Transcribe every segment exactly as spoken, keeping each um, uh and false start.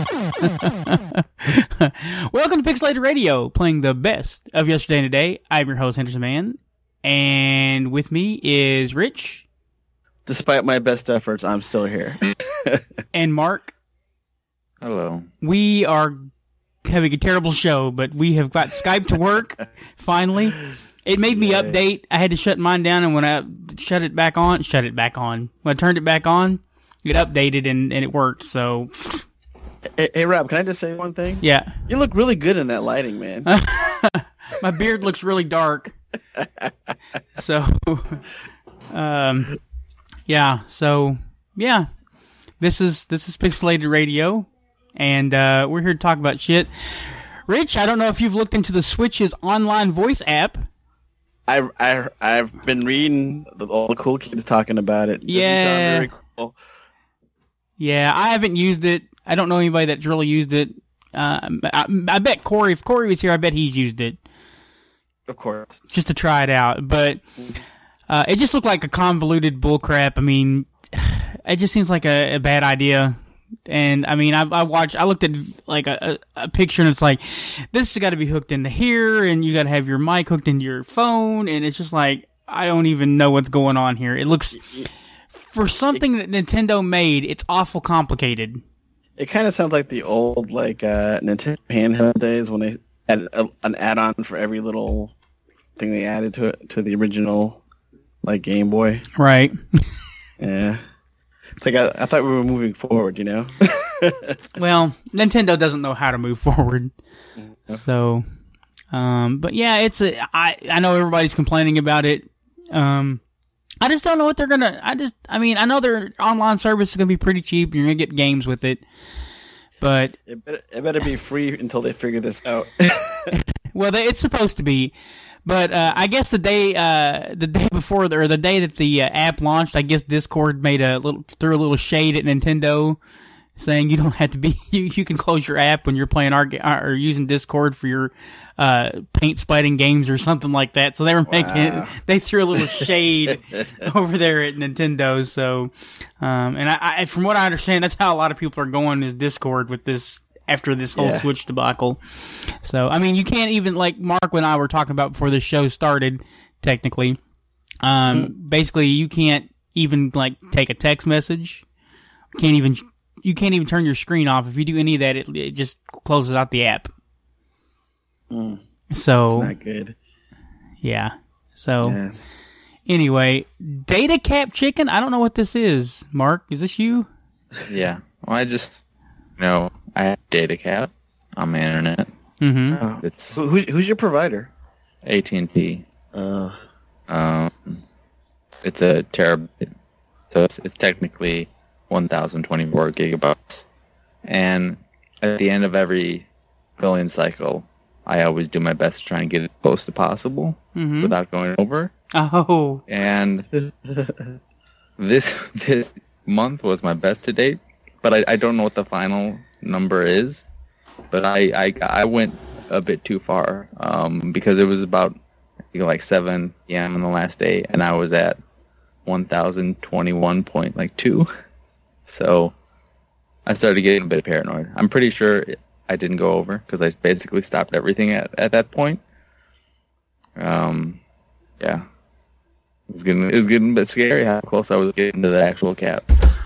Welcome to Pixelated Radio, playing the best of yesterday and today. I'm your host, Henderson Man, and with me is Rich. Despite my best efforts, I'm still here. And Mark. Hello. We are having a terrible show, but we have got Skype to work, finally. It made me Yay. update. I had to shut mine down, and when I shut it back on, shut it back on. When I turned it back on, it updated, and, and it worked, so... Hey, hey, Rob, can I just say one thing? Yeah. You look really good in that lighting, man. My beard looks really dark. So, um, yeah, so, yeah. This is this is Pixelated Radio, and uh, we're here to talk about shit. Rich, I don't know if you've looked into the Switch's online voice app. I, I, I've been reading all the cool kids talking about it. It yeah. doesn't sound very cool. Yeah, I haven't used it. I don't know anybody that's really used it. Uh, I, I bet Corey, if Corey was here, I bet he's used it. Of course. Just to try it out. But uh, it just looked like a convoluted bullcrap. I mean, it just seems like a, a bad idea. And, I mean, I, I watched, I looked at like a, a, a picture and it's like, this has got to be hooked into here and you got to have your mic hooked into your phone. And it's just like, I don't even know what's going on here. It looks, for something that Nintendo made, it's awful complicated. It kind of sounds like the old like uh, Nintendo handheld days when they had a, an add-on for every little thing they added to it to the original like Game Boy. Right. Yeah. It's like I, I thought we were moving forward, you know. Well, Nintendo doesn't know how to move forward. Yeah. So, um, but yeah, it's a. I I know everybody's complaining about it. Um. I just don't know what they're gonna. I just, I mean, I know their online service is gonna be pretty cheap. You're gonna get games with it, but it better, it better be free until they figure this out. Well, they, it's supposed to be, but uh, I guess the day, uh, the day before, the, or the day that the uh, app launched, I guess Discord made a little, threw a little shade at Nintendo, saying you don't have to be, you, you can close your app when you're playing our or using Discord for your uh, paint splatting games or something like that. So they were making, wow. They threw a little shade over there at Nintendo. So, um, and I, I, from what I understand, that's how a lot of people are going is Discord with this after this whole yeah. Switch debacle. So, I mean, you can't even like Mark and I were talking about before the show started. Technically, um, mm. basically, you can't even like take a text message. Can't even. You can't even turn your screen off. If you do any of that, it, it just closes out the app. Mm, so, that's not good. Yeah. So, yeah. Anyway, Data Cap Chicken. I don't know what this is. Mark, is this you? Yeah. Well, I just, you know, I have Data Cap on my internet. Mm-hmm. Oh. It's Who, who's, who's your provider? A T and T. Uh. Um, it's a terabyte, so it's, it's technically one thousand twenty-four gigabytes. And at the end of every billing cycle, I always do my best to try and get it close to possible mm-hmm. without going over. Oh. And this this month was my best to date, but I, I don't know what the final number is. But I, I, I went a bit too far um, because it was about you know, like seven p.m. on the last day, and I was at one thousand twenty-one point two. So I started getting a bit paranoid. I'm pretty sure I didn't go over because I basically stopped everything at, at that point. Um, yeah, it was getting it was getting a bit scary how close I was getting to the actual cap.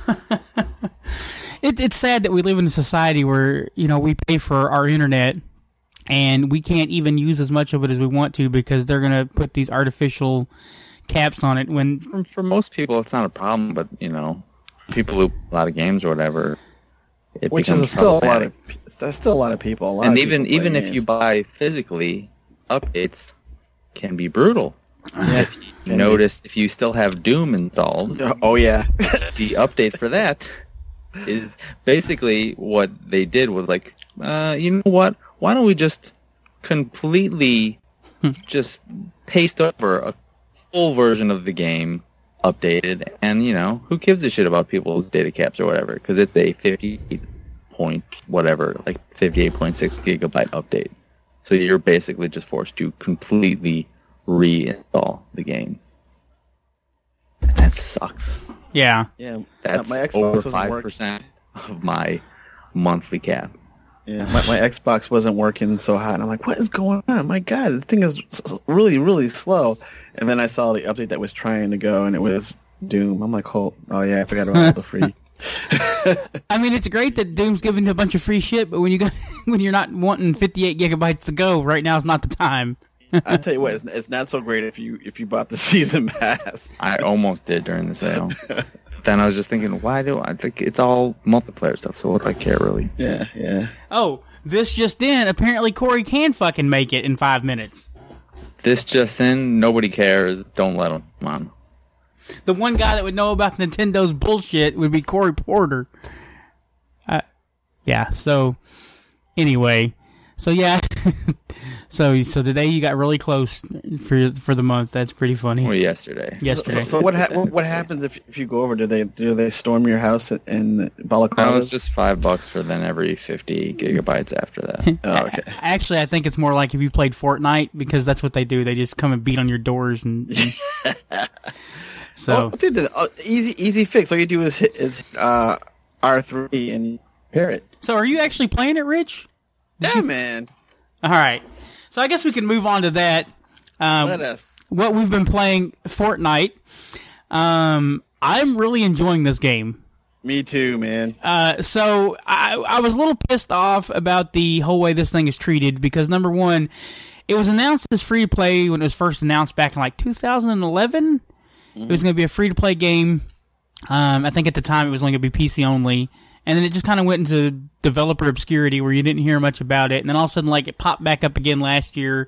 it, it's sad that we live in a society where you know we pay for our internet and we can't even use as much of it as we want to because they're gonna put these artificial caps on it. When for, for most people, it's not a problem, but you know. People who play a lot of games or whatever, it which becomes is still a lot of there's still a lot of people. A lot and of even people even if games. you buy physically, updates can be brutal. Yeah. If you notice, if you still have Doom installed, oh yeah, the update for that is basically what they did was like, uh, you know what? Why don't we just completely just paste over a full version of the game? Updated, and you know who gives a shit about people's data caps or whatever because it's a fifty point whatever like fifty-eight point six gigabyte update, so you're basically just forced to completely reinstall the game. That sucks. Yeah, yeah. That's my Xbox over wasn't five working. percent of my monthly cap. Yeah, my, my Xbox wasn't working so hot, and I'm like, what is going on? My God, this thing is really, really slow. And then I saw the update that was trying to go, and it was Doom. I'm like, oh, oh yeah, I forgot about all the free. I mean, it's great that Doom's giving you a bunch of free shit, but when you got when you're not wanting fifty-eight gigabytes to go, right now is not the time. I tell you what, it's, it's not so great if you if you bought the season pass. I almost did during the sale. Then I was just thinking, why do I think it's all multiplayer stuff? So what do I care really? Yeah, yeah. Oh, this just in. Apparently, Corey can fucking make it in five minutes. This just in. Nobody cares. Don't let him. Come on. The one guy that would know about Nintendo's bullshit would be Corey Porter. Uh, yeah. So anyway, so yeah. So, so today you got really close for for the month. That's pretty funny. Well, yesterday. Yesterday. So, so what, ha- what what happens if if you go over? Do they do they storm your house in Balaclava? No, it's just five bucks for then every fifty gigabytes after that. Oh, okay. Actually, I think it's more like if you played Fortnite, because that's what they do. They just come and beat on your doors and. and so, oh, dude, the, uh, easy easy fix. All you do is hit is uh, R three and you pair it. So, are you actually playing it, Rich? Yeah, man. All right. So I guess we can move on to that. Um, Let us. What we've been playing, Fortnite. Um, I'm really enjoying this game. Me too, man. Uh, so I, I was a little pissed off about the whole way this thing is treated because, number one, it was announced as free to play when it was first announced back in like two thousand eleven. Mm-hmm. It was going to be a free to play game. Um, I think at the time it was only going to be P C only. And then it just kind of went into developer obscurity where you didn't hear much about it. And then all of a sudden, like, it popped back up again last year.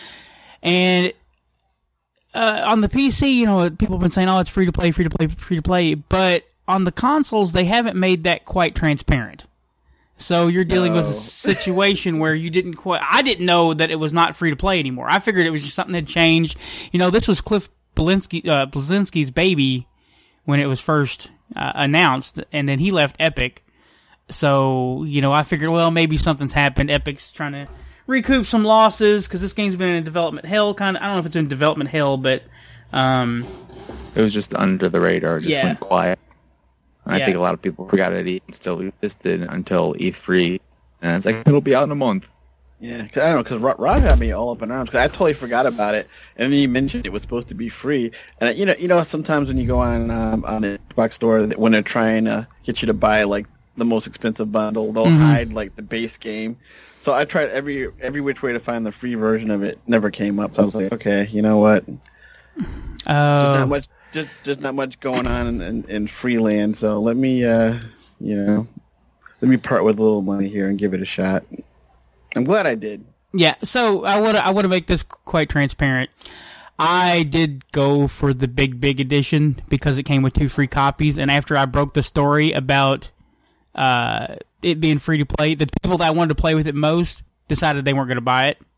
And uh, on the P C, you know, people have been saying, oh, it's free to play, free to play, free to play. But on the consoles, they haven't made that quite transparent. So you're dealing No. with a situation where you didn't quite... I didn't know that it was not free to play anymore. I figured it was just something that changed. You know, this was Cliff Bleszinski, uh, Bleszinski's baby when it was first... Uh, announced, and then he left Epic. So, you know, I figured, well, maybe something's happened. Epic's trying to recoup some losses because this game's been in development hell. Kind of, I don't know if it's in development hell, but um, It was just under the radar, just Yeah. went quiet. And I Yeah. think a lot of people forgot it even still existed until E three, and it's like it'll be out in a month. Yeah, cause I don't know, because Rob, Rob had me all up in arms, because I totally forgot about it, and then you mentioned it was supposed to be free, and you know, you know, sometimes when you go on um, on the Xbox store, when they're trying to get you to buy like the most expensive bundle, they'll Mhm. hide like the base game. So I tried every every which way to find the free version of it, never came up. So I was like, okay, you know what? Just uh, not much, just just not much going on in, in, in Freeland. So let me, uh, you know, let me part with a little money here and give it a shot. I'm glad I did. yeah. So I want to I want to make this quite transparent. I did go for the big big edition because it came with two free copies, and after I broke the story about uh, it being free to play, the people that I wanted to play with it most decided they weren't going to buy it,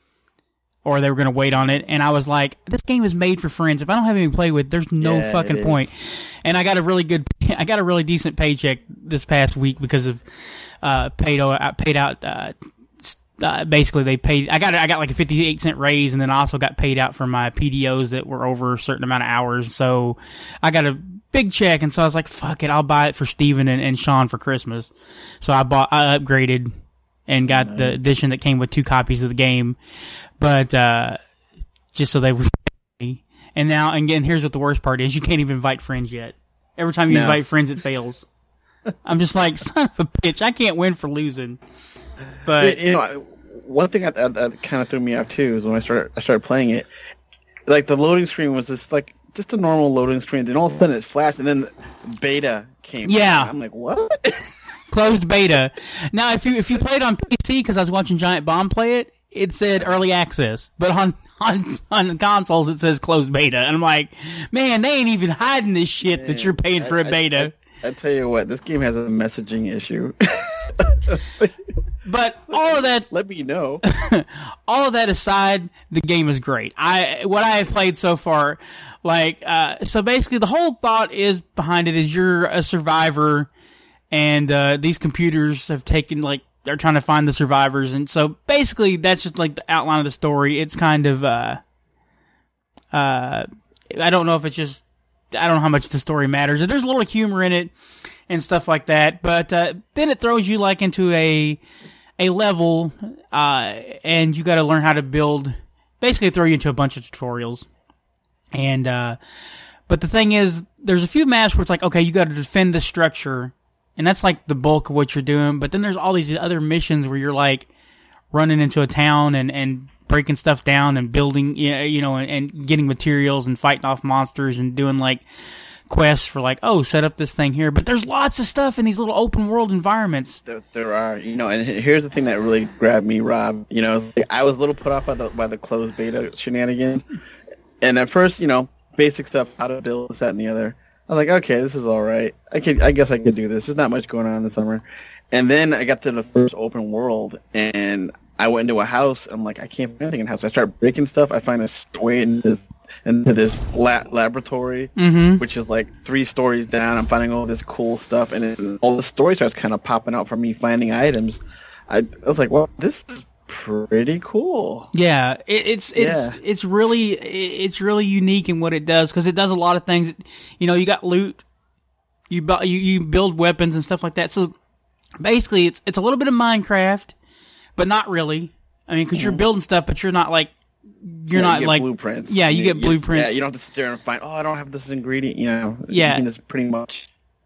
or they were going to wait on it. And I was like, this game is made for friends. If I don't have anything to play with, there's no Yeah, fucking it point. is. And I got a really good, I got a really decent paycheck this past week because of uh, paid I paid out. Uh, Uh, basically, they paid. I got I got like a fifty-eight cent raise, and then I also got paid out for my P D Os that were over a certain amount of hours. So I got a big check, and so I was like, "Fuck it, I'll buy it for Steven and, and Sean for Christmas." So I bought, I upgraded, and got nice. the edition that came with two copies of the game, but uh, just so they would. And now, and again, here's what the worst part is: you can't even invite friends yet. Every time you no. invite friends, it fails. I'm just like, son of a bitch! I can't win for losing. But you know, one thing that, that, that kind of threw me off too is when I started I started playing it, like the loading screen was just like just a normal loading screen. Then all of a sudden it flashed, and then beta came. Yeah, out. I'm like, what? Closed beta. Now, if you if you played on P C, because I was watching Giant Bomb play it, it said early access, but on on on the consoles it says closed beta, and I'm like, man, they ain't even hiding this shit man, that you're paying for a beta. I, I, I tell you what, this game has a messaging issue. But all of that, let me know. All of that aside, the game is great. I what I have played so far, like uh, so basically the whole thought is behind it is you're a survivor, and uh, these computers have taken like they're trying to find the survivors, and so basically that's just like the outline of the story. It's kind of uh, uh, I don't know if it's just I don't know how much the story matters. There's a little humor in it. and stuff like that. But uh, then it throws you like into a a level, uh, and you got to learn how to build. Basically, throw you into a bunch of tutorials. And uh, but the thing is, there's a few maps where it's like, okay, you got to defend the structure, and that's like the bulk of what you're doing. But then there's all these other missions where you're like running into a town and and breaking stuff down and building, you know, and, and getting materials and fighting off monsters and doing like quests for like, oh, set up this thing here. But there's lots of stuff in these little open world environments. There, there are, you know, and here's the thing that really grabbed me, Rob. You know, it's like I was a little put off by the by the closed beta shenanigans, and at first, you know, basic stuff, how to build this, that, and the other. I was like, okay, this is all right. I can, I guess I could do this. There's not much going on in the summer. And then I got to the first open world, and I went into a house. I'm like, I can't find anything in the house. I start breaking stuff. I find a way into this, into this la- laboratory, mm-hmm. which is like three stories down. I'm finding all this cool stuff, and it, all the story starts kind of popping out from me finding items. I, I was like, well, this is pretty cool. Yeah, it, it's it's yeah. it's really it's really unique in what it does, because it does a lot of things. You know, you got loot, you bu- you you build weapons and stuff like that. So basically, it's it's a little bit of Minecraft, but not really. I mean, because you're building stuff, but you're not like you're yeah, not you get like blueprints. Yeah, you, you get blueprints. Yeah, you don't have to sit there and find. Oh, I don't have this ingredient. You know. Yeah, you can just pretty much.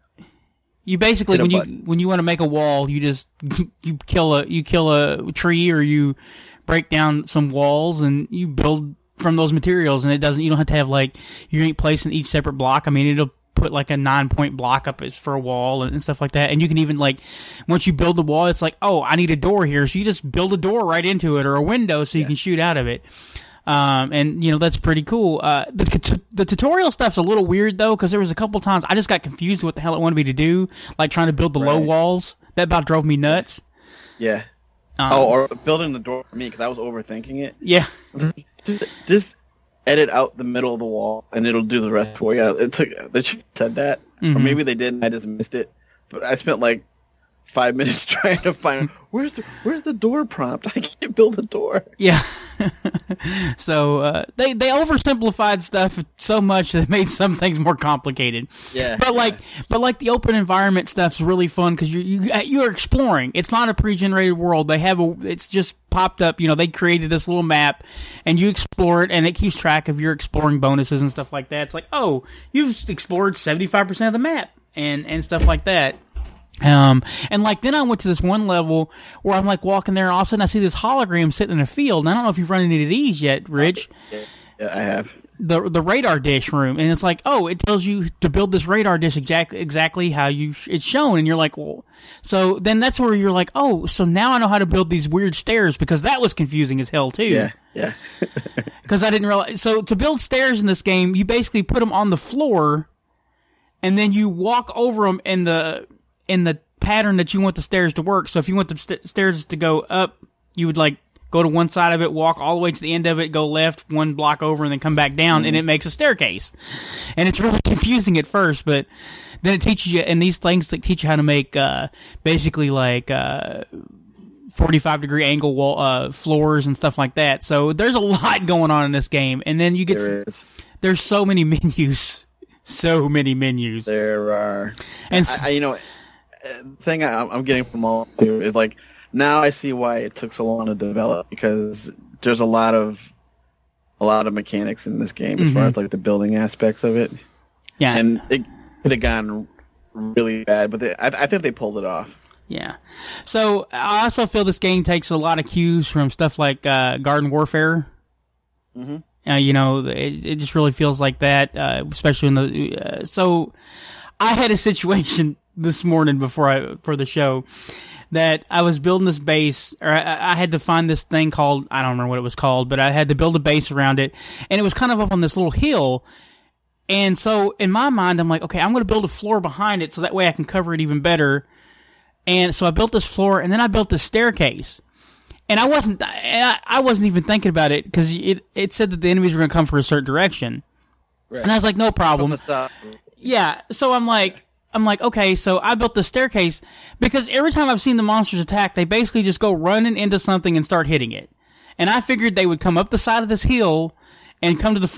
You basically, when you button. when you want to make a wall, you just you kill a you kill a tree, or you break down some walls and you build from those materials. And it doesn't you don't have to have like you ain't placing each separate block. I mean, it'll put like a nine point block up for a wall and, and stuff like that. And you can even like once you build the wall, it's like, oh, I need a door here, so you just build a door right into it, or a window so you yeah. can shoot out of it. Um, and you know, that's pretty cool. Uh, the, t- the tutorial stuff's a little weird though, because there was a couple times I just got confused what the hell it wanted me to do, like trying to build the right. low walls. That about drove me nuts. Yeah. Um, oh, or building the door for me, because I was overthinking it. Yeah. just, just edit out the middle of the wall, and it'll do the rest for you. It took they said that, mm-hmm. or maybe they didn't. I just missed it. But I spent like five minutes trying to find where's the where's the door prompt. I can't build a door. Yeah. so uh, they they oversimplified stuff so much that it made some things more complicated. Yeah. But like yeah. but like the open environment stuff's really fun, because you you you're exploring. It's not a pre-generated world. They have a it's just popped up. You know, they created this little map, and you explore it, and it keeps track of your exploring bonuses and stuff like that. It's like, oh, you've explored seventy-five percent of the map, and and stuff like that. Um, and like, then I went to this one level where I'm like walking there, and all of a sudden I see this hologram sitting in a field. And I don't know if you've run any of these yet, Rich. Yeah, yeah, I have. The the radar dish room, and it's like, oh, it tells you to build this radar dish exactly exactly how you sh- it's shown, and you're like, well, so then that's where you're like, oh, so now I know how to build these weird stairs, because that was confusing as hell too. Yeah, yeah. Because I didn't realize. So to build stairs in this game, you basically put them on the floor, and then you walk over them in the in the pattern that you want the stairs to work. So if you want the st- stairs to go up, you would like go to one side of it, walk all the way to the end of it, go left one block over, and then come back down, mm-hmm. and it makes a staircase. And it's really confusing at first, but then it teaches you, and these things like teach you how to make uh, basically like uh, forty-five degree angle wall uh, floors and stuff like that. So there's a lot going on in this game, and then you get there is. There's so many menus, so many menus. There are, and I, I, you know. The thing I, I'm getting from all too is like now I see why it took so long to develop, because there's a lot of a lot of mechanics in this game as mm-hmm. far as like the building aspects of it. Yeah, and it could have gone really bad, but they, I, I think they pulled it off. Yeah. So I also feel this game takes a lot of cues from stuff like uh, Garden Warfare. Mm-hmm. Uh, you know, it, it just really feels like that, uh, especially in the. Uh, so I had a situation this morning before I for the show that I was building this base, or I, I had to find this thing called, I don't remember what it was called, but I had to build a base around it, and it was kind of up on this little hill. And so in my mind, I'm like, okay, I'm going to build a floor behind it so that way I can cover it even better. And so I built this floor, and then I built this staircase. And I wasn't, I, I wasn't even thinking about it, because it it said that the enemies were going to come from a certain direction. Right. And I was like, no problem. Yeah, so I'm like, I'm like, okay, so I built the staircase, because every time I've seen the monsters attack, they basically just go running into something and start hitting it. And I figured they would come up the side of this hill and come to the front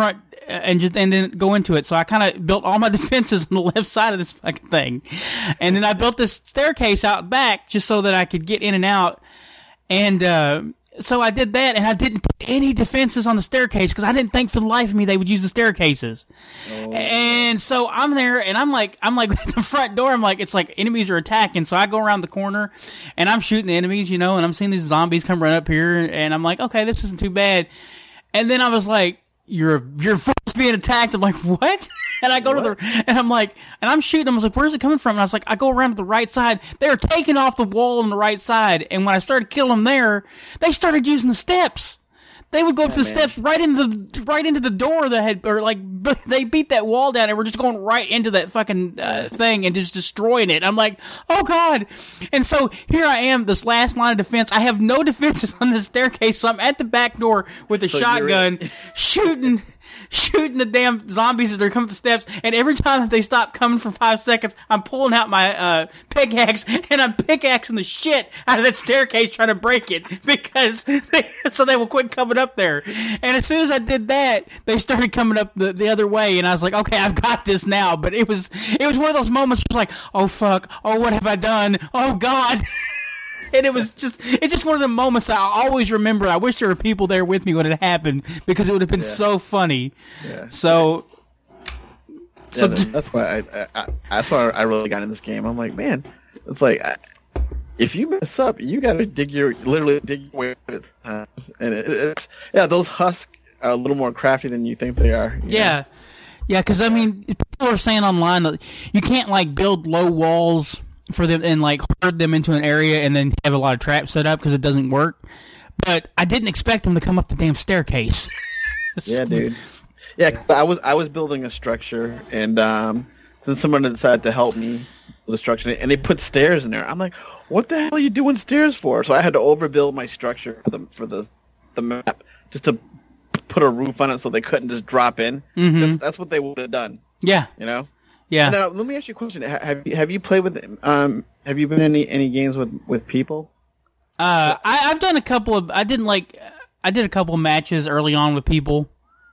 and just and then go into it. So I kind of built all my defenses on the left side of this fucking thing, and then I built this staircase out back just so that I could get in and out. And uh, so I did that, and I didn't put any defenses on the staircase because I didn't think for the life of me they would use the staircases. Oh. And so I'm there, and I'm like, I'm like at the front door. I'm like, it's like enemies are attacking. So I go around the corner, and I'm shooting the enemies, you know, and I'm seeing these zombies come run up here, and I'm like, okay, this isn't too bad. And then I was like, you're you're being attacked. I'm like, what? And I go what? to the, and I'm like, and I'm shooting. I was like, where's it coming from? And I was like, I go around to the right side. They were taking off the wall on the right side. And when I started killing them there, they started using the steps. They would go up oh, to the man. steps right into the right into the door that had, or like they beat that wall down and were just going right into that fucking uh, thing and just destroying it. I'm like, oh god! And so here I am, this last line of defense. I have no defenses on this staircase, so I'm at the back door with a so shotgun, shooting. shooting the damn zombies as they're coming up the steps, and every time that they stop coming for five seconds, I'm pulling out my uh, pickaxe, and I'm pickaxing the shit out of that staircase trying to break it, because they, so they will quit coming up there. And as soon as I did that, they started coming up the, the other way, and I was like, okay, I've got this now. But it was it was one of those moments where it was like, oh fuck, oh what have I done, oh god. And it was just, it's just one of the moments that I always remember. I wish there were people there with me when it happened, because it would have been yeah. so funny. Yeah. So, yeah, so that's why I, I, I, that's why I really got in this game. I'm like, man, it's like, I, if you mess up, you got to dig your, literally dig your way at times. And it, it's, yeah, those husks are a little more crafty than you think they are. Yeah. Know? Yeah, because, I mean, people are saying online that you can't, like, build low walls for them and like herd them into an area and then have a lot of traps set up because it doesn't work. But I didn't expect them to come up the damn staircase. Yeah, dude. Yeah, I was I was building a structure, and um, then someone decided to help me with the structure, and they put stairs in there. I'm like, what the hell are you doing stairs for? So I had to overbuild my structure for the for the the map just to put a roof on it so they couldn't just drop in. Mm-hmm. That's, that's what they would have done. Yeah, you know. Yeah. Now, let me ask you a question. Have you have you played with um have you been in any any games with, with people? Uh, I I've done a couple of I didn't like I did a couple of matches early on with people,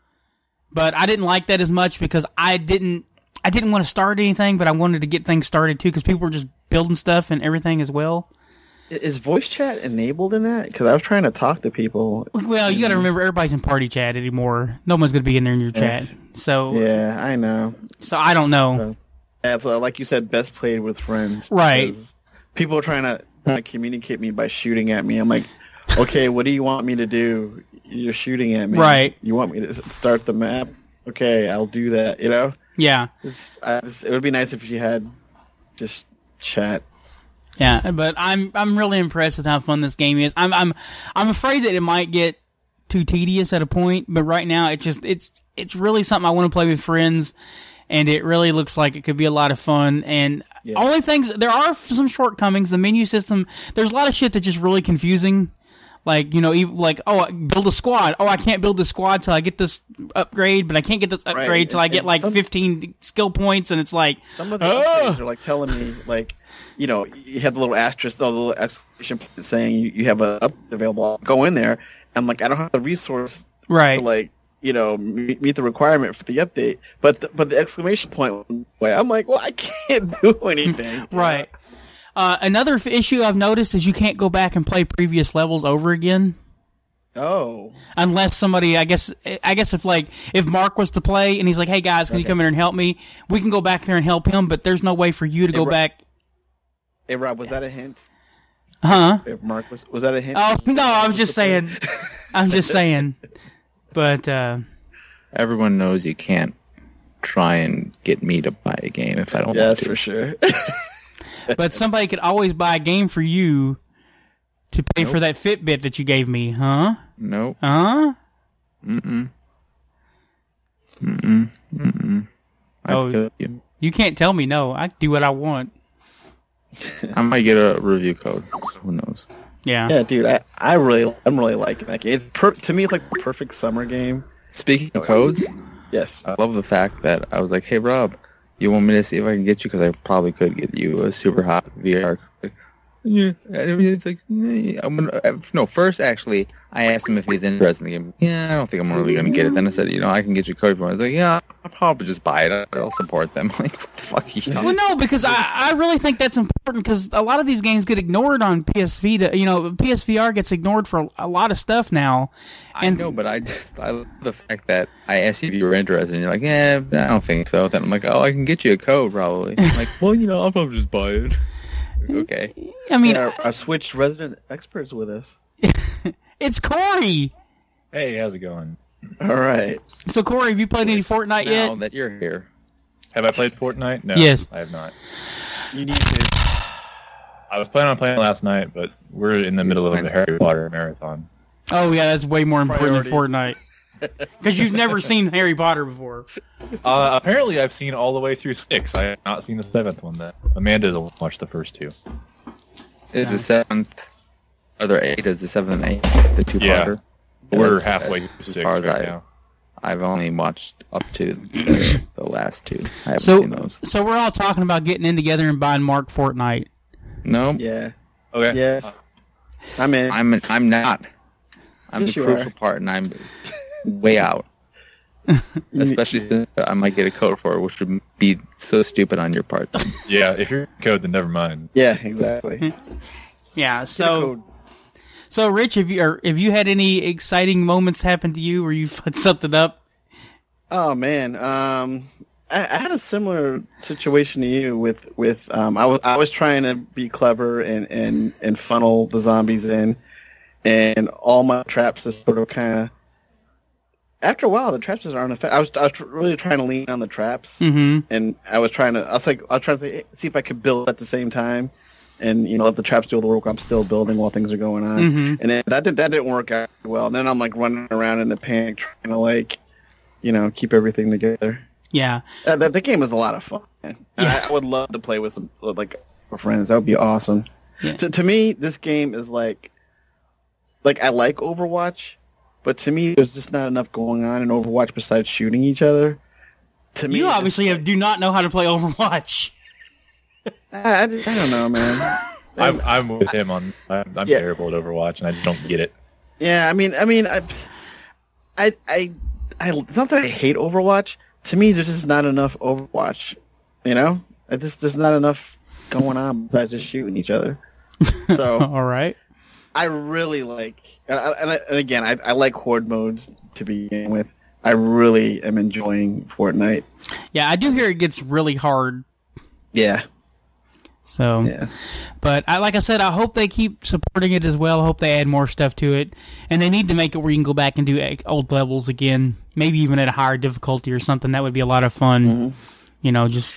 but I didn't like that as much because I didn't I didn't want to start anything, but I wanted to get things started too because people were just building stuff and everything as well. Is voice chat enabled in that? Because I was trying to talk to people. Well, you got to remember, everybody's in party chat anymore. No one's going to be in there in your yeah. chat. So yeah, I know. So I don't know. So, yeah, so like you said, best played with friends. Right. People are trying to, trying to communicate me by shooting at me. I'm like, okay, what do you want me to do? You're shooting at me. Right. You want me to start the map? Okay, I'll do that. You know. Yeah. It's, I just, it would be nice if you had just chat. Yeah, but I'm I'm really impressed with how fun this game is. I'm I'm I'm afraid that it might get too tedious at a point, but right now it's just it's it's really something I want to play with friends, and it really looks like it could be a lot of fun. And yeah. only things there are some shortcomings. The menu system, there's a lot of shit that's just really confusing. Like, you know, even like, oh, build a squad. Oh, I can't build this squad till I get this upgrade, but I can't get this upgrade right. till and, I get like some, fifteen skill points, and it's like some of the oh. upgrades are like telling me like, you know, you have the little asterisk, the little exclamation point saying you, you have a upgrade available. I'll go in there, and like I don't have the resource right. to like, you know, meet, meet the requirement for the update. But the, but the exclamation point, I'm like, well, I can't do anything. Right. Uh, another f- issue I've noticed is you can't go back and play previous levels over again. Oh. Unless somebody, I guess, I guess if like, if Mark was to play and he's like, hey guys, can okay. you come in and help me? We can go back there and help him, but there's no way for you to hey, go Rob, back. Hey Rob, was that a hint? Huh? If Mark was, was that a hint? Oh, no, I was just saying. I'm just saying. But, uh. Everyone knows you can't try and get me to buy a game if I don't yeah, want to. Yeah, for sure. But somebody could always buy a game for you to pay nope. for that Fitbit that you gave me, huh? Nope. Huh? Mm-mm. Mm-mm. Mm-mm. I'd oh, kill you. You can't tell me no. I do what I want. I might get a review code. Who knows? Yeah. Yeah, dude. I, I really, I'm really liking that game. It's per, to me, it's like the perfect summer game. Speaking of codes, yes, I love the fact that I was like, "Hey, Rob, you want me to see if I can get you? Because I probably could get you a super hot V R Yeah, I mean, it's like, eh, I'm gonna, no, first, actually, I asked him if he's interested in the game. Yeah, I don't think I'm really going to get it. Then I said, you know, I can get you a code for it. I was like, yeah, I'll probably just buy it. I'll support them. Like, what the fuck are you talking Well, no, because I, I really think that's important because a lot of these games get ignored on P S Vita. You know, P S V R gets ignored for a lot of stuff now. And I know, but I just, I love the fact that I asked you if you were interested, and you're like, yeah, I don't think so. Then I'm like, oh, I can get you a code, probably. I'm like, well, you know, I'll probably just buy it. Okay. I mean, yeah, our, our Switch resident experts with us. It's Corey. Hey, how's it going? All right. So, Corey, have you played any Fortnite Now yet? that you're here. Have I played Fortnite? No, Yes. I have not. You need to. I was planning on playing last night, but we're in the middle of the Harry Potter marathon. Oh, yeah, that's way more important Priorities. than Fortnite. Because you've never seen Harry Potter before. Uh, apparently, I've seen all the way through six. I have not seen the seventh one. That Amanda's watched the first two. Is the seventh, are there eight? Is the seventh and eight the two-parter? Yeah. We're That's- halfway that's through as six far as right I- now. I've only watched up to the, the last two. I haven't So, seen those. so we're all talking about getting in together and buying Mark Fortnite. No, Yeah. Okay. Yes. I'm in. I'm I'm not. I'm Yes, the you crucial are. part, and I'm way out. Especially since I might get a code for it, which would be so stupid on your part. Yeah, if you're code, then never mind. Yeah, exactly. Yeah, so so Rich, have you or have you had any exciting moments happen to you where you fucked something up? Oh man, um, I, I had a similar situation to you with with um, I was I was trying to be clever and and and funnel the zombies in, and all my traps just sort of kind of. After a while, the traps just aren't effective. I was I was tr- really trying to lean on the traps, Mm-hmm. and I was trying to. I was like, I was trying to see, see if I could build at the same time, and you know, let the traps do all the work. I'm still building while things are going on, Mhm. and then that did that didn't work out well. And then I'm like running around in a panic, trying to like, you know, keep everything together. Yeah. Uh, the, the game is a lot of fun. Man. Yeah. I, I would love to play with some with, like friends. That would be awesome. Yeah. To to me, this game is like, like I like Overwatch. But to me, there's just not enough going on in Overwatch besides shooting each other. To me, You it's obviously just have, do not know how to play Overwatch. like- I, I, just- I don't know, man. I'm I'm with him on. I'm, I'm Yeah. terrible at Overwatch, and I don't get it. Yeah, I mean, I mean, I, I, I, I, it's not that I hate Overwatch. To me, there's just not enough Overwatch. You know, I just there's not enough going on besides just shooting each other. So All right. I really like, and, I, and, I, and again, I, I like horde modes to begin with. I really am enjoying Fortnite. Yeah, I do hear it gets really hard. Yeah, So, yeah. but I, like I said, I hope they keep supporting it as well. I hope they add more stuff to it, and they need to make it where you can go back and do eh, old levels again, maybe even at a higher difficulty or something. That would be a lot of fun. Mhm. You know, just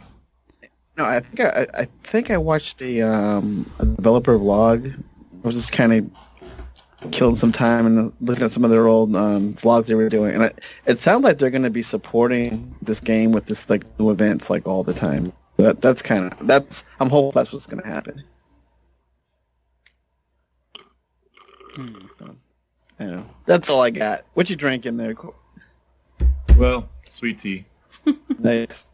No, I think I, I think I watched a, um, a developer vlog. I was just kind of killing some time and looking at some of their old um, vlogs they were doing, and it, it sounds like they're going to be supporting this game with this like new events like all the time. That that's kind of that's I'm hoping that's what's going to happen. I know. That's all I got. What you drinking there? Co- Well, sweet tea. Nice.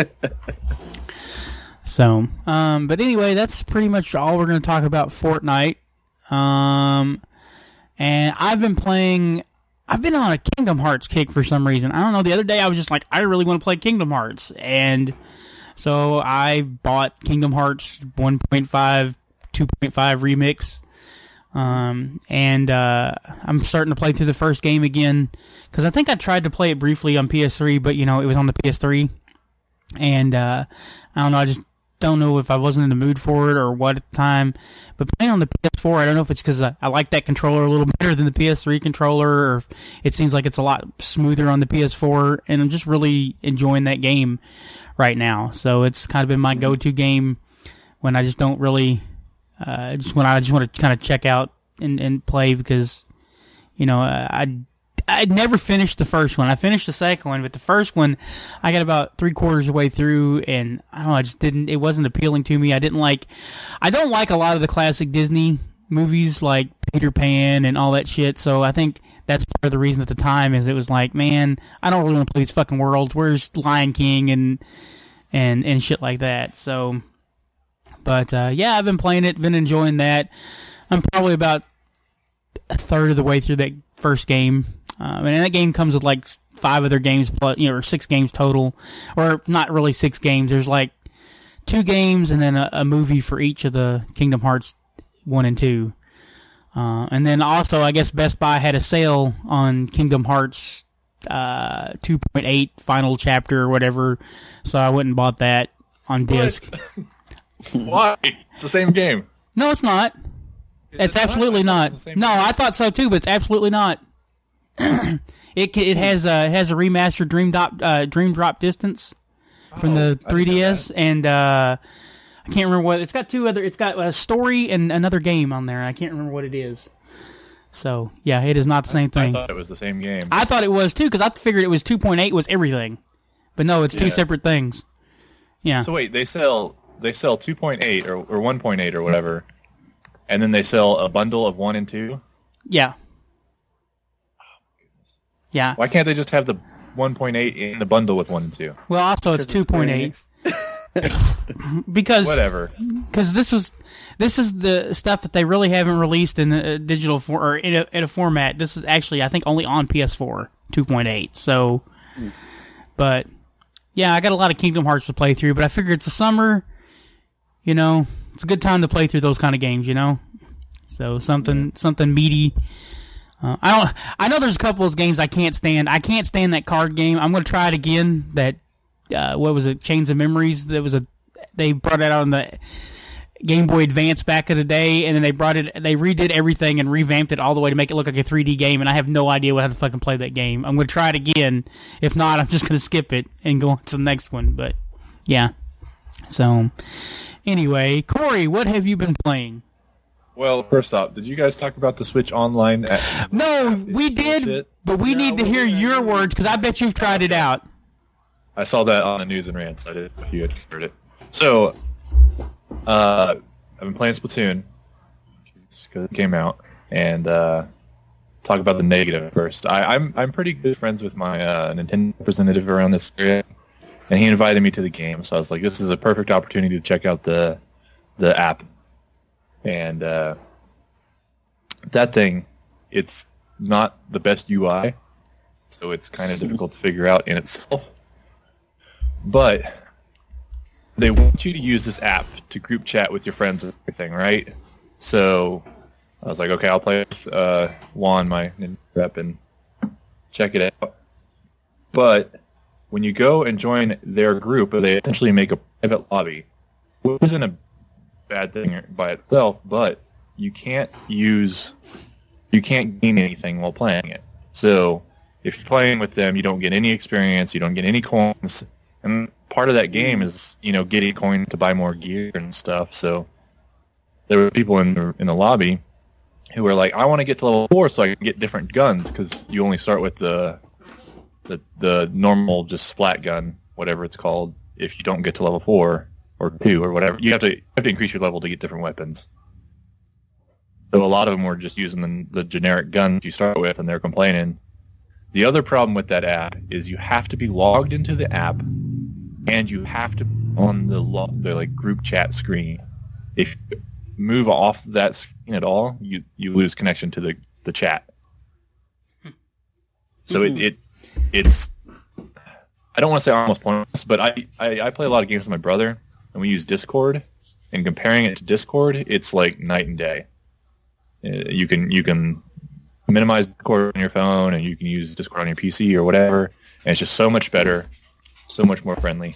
so. Um, but anyway, that's pretty much all we're going to talk about Fortnite. Um, and I've been playing. I've been on a Kingdom Hearts kick for some reason. I don't know. The other day I was just like, I really want to play Kingdom Hearts, and so I bought Kingdom Hearts one point five, two point five remix. Um, and uh, I'm starting to play through the first game again because I think I tried to play it briefly on P S three, but you know it was on the P S three, and uh, I don't know. I just don't know if I wasn't in the mood for it or what at the time. But playing on the P S four, I don't know if it's because I, I like that controller a little better than the P S three controller, or if it seems like it's a lot smoother on the P S four, and I'm just really enjoying that game right now. So it's kind of been my go-to game when I just don't really, uh, just when I just want to kind of check out and, and play because, you know, I I never finished the first one. I finished the second one, but the first one, I got about three quarters of the way through, and I don't know, I just didn't, it wasn't appealing to me. I didn't like, I don't like a lot of the classic Disney movies like Peter Pan and all that shit, so I think that's part of the reason at the time is it was like, man, I don't really want to play these fucking worlds. Where's Lion King and, and, and shit like that, so, But uh, yeah, I've been playing it, been enjoying that. I'm probably about a third of the way through that first game. Um, and that game comes with like five other games, plus, you know, or six games total, or not really six games. There's like two games and then a, a movie for each of the Kingdom Hearts one and two. Uh, and then also, I guess Best Buy had a sale on Kingdom Hearts uh, two point eight Final Chapter or whatever, so I went and bought that on disc. Why? It's the same game. No, it's not. Is It's it absolutely not? not. It's the same No, game. I thought so too, but it's absolutely not. it it has a it has a remastered Dream Drop uh, Dream Drop Distance from Oh, the I didn't three D S, know and uh, I can't remember what it's got. Two other. It's got a story and another game on there. I can't remember what it is. So yeah, it is not the same I thing. thought it was the same game. I thought it was too because I figured it was two point eight was everything, but no, it's two Yeah. separate things. Yeah. So wait, they sell they sell two point eight or or one point eight or whatever, and then they sell a bundle of one and two. Yeah. Yeah. Why can't they just have the one point eight in the bundle with one and two? Well, also it's two point eight because Whatever. because this was this is the stuff that they really haven't released in a digital for or in a, in a format. This is actually I think only on P S four two point eight. So, but yeah, I got a lot of Kingdom Hearts to play through. But I figure it's the summer, you know, it's a good time to play through those kind of games, you know. So something something meaty. Uh, I don't. I know there's a couple of those games I can't stand. I can't stand that card game. I'm going to try it again. That uh, what was it? Chains of Memories. That was a. They brought it out on the Game Boy Advance back in the day, and then they brought it. They redid everything and revamped it all the way to make it look like a three D game. And I have no idea how to fucking play that game. I'm going to try it again. If not, I'm just going to skip it and go on to the next one. But yeah. So anyway, Corey, what have you been playing? Well, first off, did you guys talk about the Switch Online? At- No, we did, bullshit? but we No, need to we hear didn't. your words because I bet you've tried it out. I saw that on the news and rants. I didn't know if you had heard it. So, uh, I've been playing Splatoon because it came out, and uh, talk about the negative first. I, I'm I'm pretty good friends with my uh, Nintendo representative around this area, and he invited me to the game. So I was like, this is a perfect opportunity to check out the the app. And uh, that thing, it's not the best U I, so it's kind of difficult to figure out in itself. But they want you to use this app to group chat with your friends and everything, right? So I was like, okay, I'll play with uh, Juan, my Nintendo rep, and check it out. But when you go and join their group, they essentially make a private lobby, which isn't a bad thing by itself, but you can't use, you can't gain anything while playing it. So if you're playing with them, you don't get any experience, you don't get any coins, and part of that game is, you know, getting coins to buy more gear and stuff. So there were people in the, in the lobby who were like, I want to get to level four so I can get different guns, because you only start with the, the the normal just splat gun, whatever it's called, if you don't get to level four. Or two, or whatever. You have to you have to increase your level to get different weapons. So a lot of them were just using the, the generic guns you start with, and they're complaining. The other problem with that app is you have to be logged into the app, and you have to on the lo- the like group chat screen. If you move off that screen at all, you, you lose connection to the, the chat. So it, it it's I don't want to say almost pointless, but I, I, I play a lot of games with my brother, and we use Discord, and comparing it to Discord, it's like night and day. Uh, You can you can minimize Discord on your phone, and you can use Discord on your P C or whatever, and it's just so much better, so much more friendly.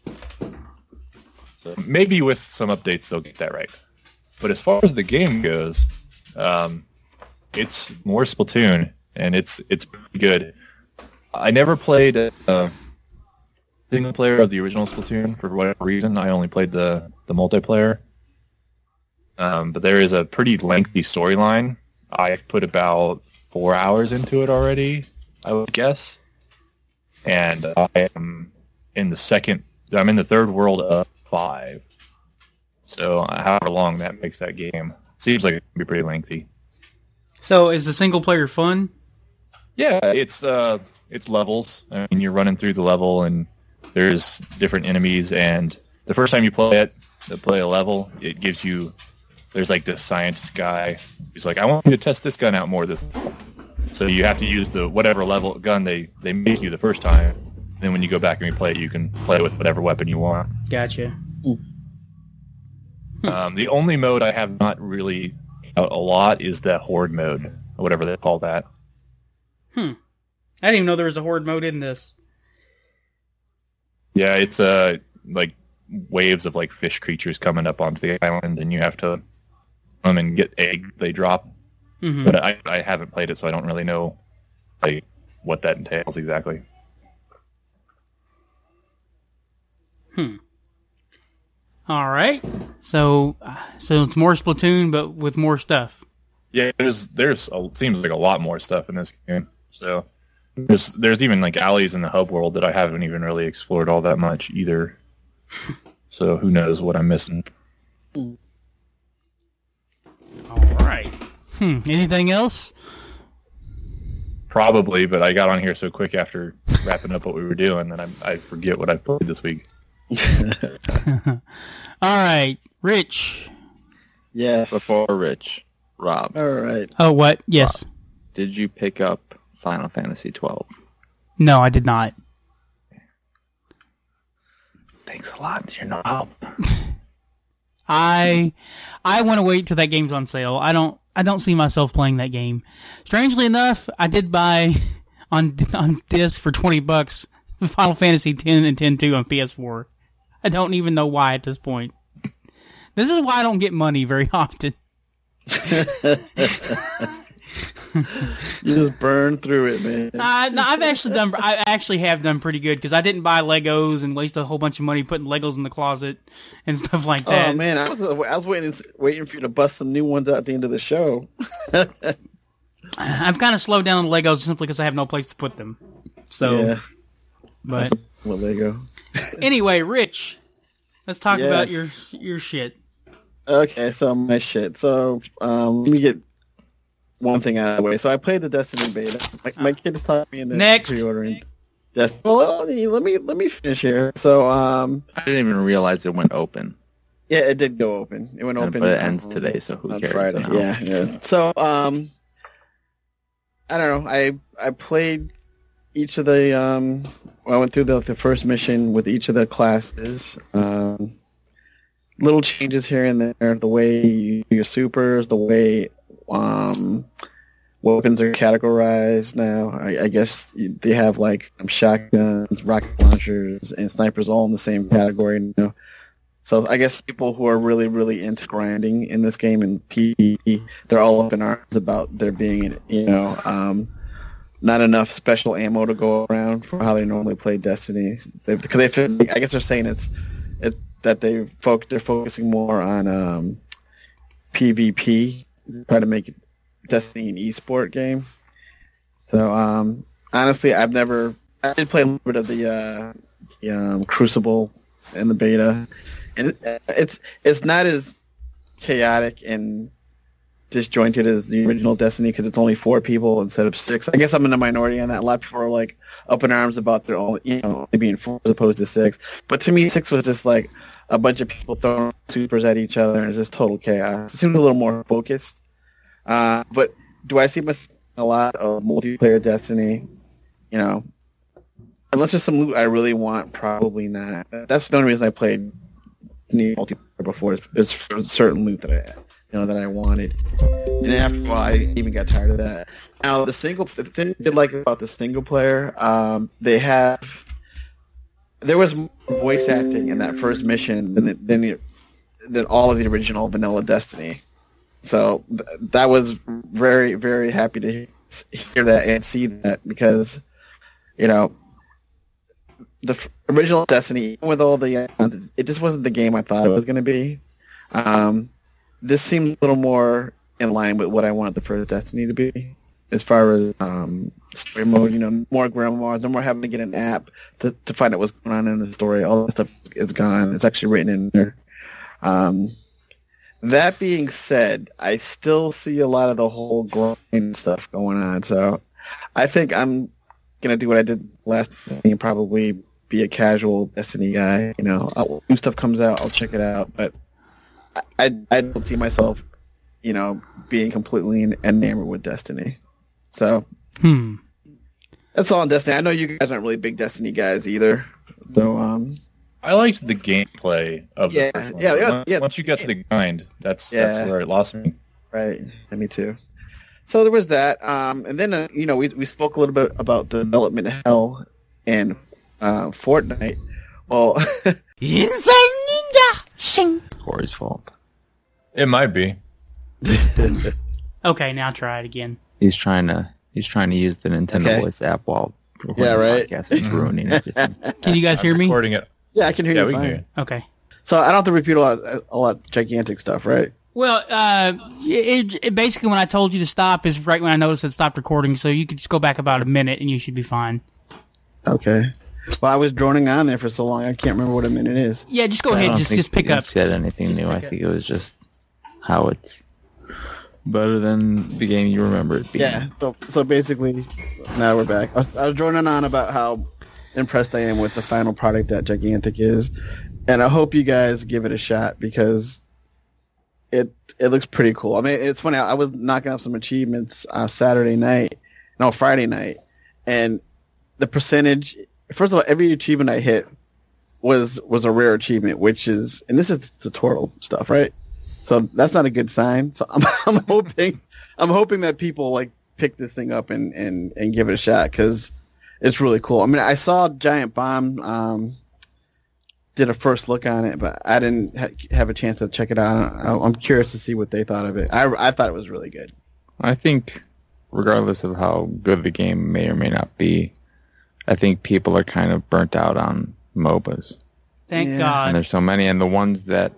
So maybe with some updates they'll get that right. But as far as the game goes, um, it's more Splatoon, and it's it's pretty good. I never played uh, single player of the original Splatoon for whatever reason. I only played the, the multiplayer. Um, but there is a pretty lengthy storyline. I've put about four hours into it already, I would guess. And I am in the second, I'm in the third world of five. So however long that makes that game. Seems like it can be pretty lengthy. So is the single player fun? Yeah, it's uh, it's levels. I mean, you're running through the level, and there's different enemies. And the first time you play it, to play a level, it gives you. There's like this scientist guy who's like, I want you to test this gun out more. This, so you have to use the whatever level gun they they make you the first time. Then when you go back and replay it, you can play with whatever weapon you want. Gotcha. Um, the only mode I have not really out a lot is the horde mode, or whatever they call that. Hmm. I didn't even know there was a horde mode in this. Yeah, it's uh like waves of like fish creatures coming up onto the island, and you have to come and get egg they drop. Mm-hmm. But I I haven't played it, so I don't really know like what that entails exactly. Hmm. All right. So, so it's more Splatoon, but with more stuff. Yeah, there's there's a, seems like a lot more stuff in this game. So there's there's even like alleys in the hub world that I haven't even really explored all that much either. So who knows what I'm missing? All right. Hmm. Anything else? Probably, but I got on here so quick after wrapping up what we were doing that I I forget what I played this week. All right, Rich. Yes. Before Rich, Rob. All right. Oh, what? Yes. Rob, did you pick up Final Fantasy twelve? No, I did not. Thanks a lot. You're not out. I I want to wait till that game's on sale. I don't I don't see myself playing that game. Strangely enough, I did buy on on disc for twenty bucks Final Fantasy X and X two on P S four. I don't even know why at this point. This is why I don't get money very often. You just burn through it, man. Uh, no, I've actually done. I actually have done pretty good because I didn't buy Legos and waste a whole bunch of money putting Legos in the closet and stuff like that. Oh man, I was I was waiting waiting for you to bust some new ones out at the end of the show. I've kind of slowed down on Legos simply because I have no place to put them. So, yeah. but well, Lego. Anyway, Rich, let's talk yes. about your your shit. Okay, so my shit. So um, let me get one thing out of the way. So I played the Destiny beta. My, my kid is talking me into Next. pre-ordering. Yes. Well, let me let me let me finish here. So um, I didn't even realize it went open. yeah, it did go open. It went And- open, but it um, ends today, so who on cares Friday. now? Yeah, yeah. So um, I don't know. I I played each of the um. I went through the, the first mission with each of the classes. Um, little changes here and there. The way you do your supers, the way um, weapons are categorized now. I, I guess they have like um, shotguns, rocket launchers, and snipers all in the same category now. So I guess people who are really, really into grinding in this game and PvE, they're all up in arms about there being, you know, um, not enough special ammo to go around for how they normally play Destiny. They, because they, feel, I guess they're saying it's it, that they folk they're focusing more on um, PvP, try to make Destiny an esport game. So um, honestly, I've never I did play a little bit of the, uh, the um, Crucible in the beta, and it, it's it's not as chaotic and disjointed as the original Destiny because it's only four people instead of six. I guess I'm in the minority on that. A lot of people are like up in arms about their own, you know, only being four as opposed to six. But to me, six was just like a bunch of people throwing supers at each other and it's just total chaos. It seems a little more focused. Uh, but do I see myself in a lot of multiplayer Destiny? You know, unless there's some loot I really want, probably not. That's the only reason I played Destiny multiplayer before. Is, is for certain loot that I had. You know, that I wanted. And after a while, I even got tired of that. Now, the single, the thing I did like about the single player, um, they have, there was more voice acting in that first mission than the, than, the, than all of the original vanilla Destiny. So th- that was very, very happy to hear that and see that because, you know, the f- original Destiny, even with all the, uh, it just wasn't the game I thought it was going to be. Um, This seems a little more in line with what I wanted the first Destiny to be, as far as um, story mode. You know, more grimoires, no more having to get an app to, to find out what's going on in the story. All that stuff is gone. It's actually written in there. Um, that being said, I still see a lot of the whole grind stuff going on. So I think I'm gonna do what I did last time and probably be a casual Destiny guy. You know, I'll, new stuff comes out, I'll check it out, but I I, I don't see myself, you know, being completely enamored with Destiny. So Hmm. that's all on Destiny. I know you guys aren't really big Destiny guys either. So um, I liked the gameplay of Yeah, the first one. yeah, yeah, Once, yeah. once you get to the grind, that's Yeah. that's where it lost me. right, yeah, me too. So there was that, um, and then uh, you know we we spoke a little bit about development hell and uh, Fortnite. Well, Corey's fault. It might be. Okay, now try it again. He's trying to he's trying to use the Nintendo Okay. Voice app while recording Yeah, the right. podcast. It's ruining everything. Can you guys hear me? Recording it. yeah, I can hear Yeah, you we can fine. hear you. Okay. So I don't have to repeat a lot, a lot of gigantic stuff, right? Well, uh, it, it basically when I told you to stop is right when I noticed it stopped recording, so you could just go back about a minute and you should be fine. Okay. Well, I was droning on there for so long, I can't remember what a minute is. Yeah, just go I ahead, don't just think just pick you up. said anything Just new. I pick up. think it was just how it's better than the game you remember it being. Yeah. So so basically, now we're back. I was, I was droning on about how impressed I am with the final product that Gigantic is, and I hope you guys give it a shot because it it looks pretty cool. I mean, it's funny. I was knocking out some achievements uh, Saturday night, no Friday night, and the percentage. First of all, every achievement I hit was was a rare achievement, which is, and this is tutorial stuff, right? So that's not a good sign. So I'm I'm hoping I'm hoping that people like pick this thing up and and and give it a shot because it's really cool. I mean, I saw Giant Bomb um, did a first look on it, but I didn't ha- have a chance to check it out. I, I'm curious to see what they thought of it. I I thought it was really good. I think, regardless of how good the game may or may not be, I think people are kind of burnt out on M O B As. Thank Yeah. And God. there's so many, and the ones that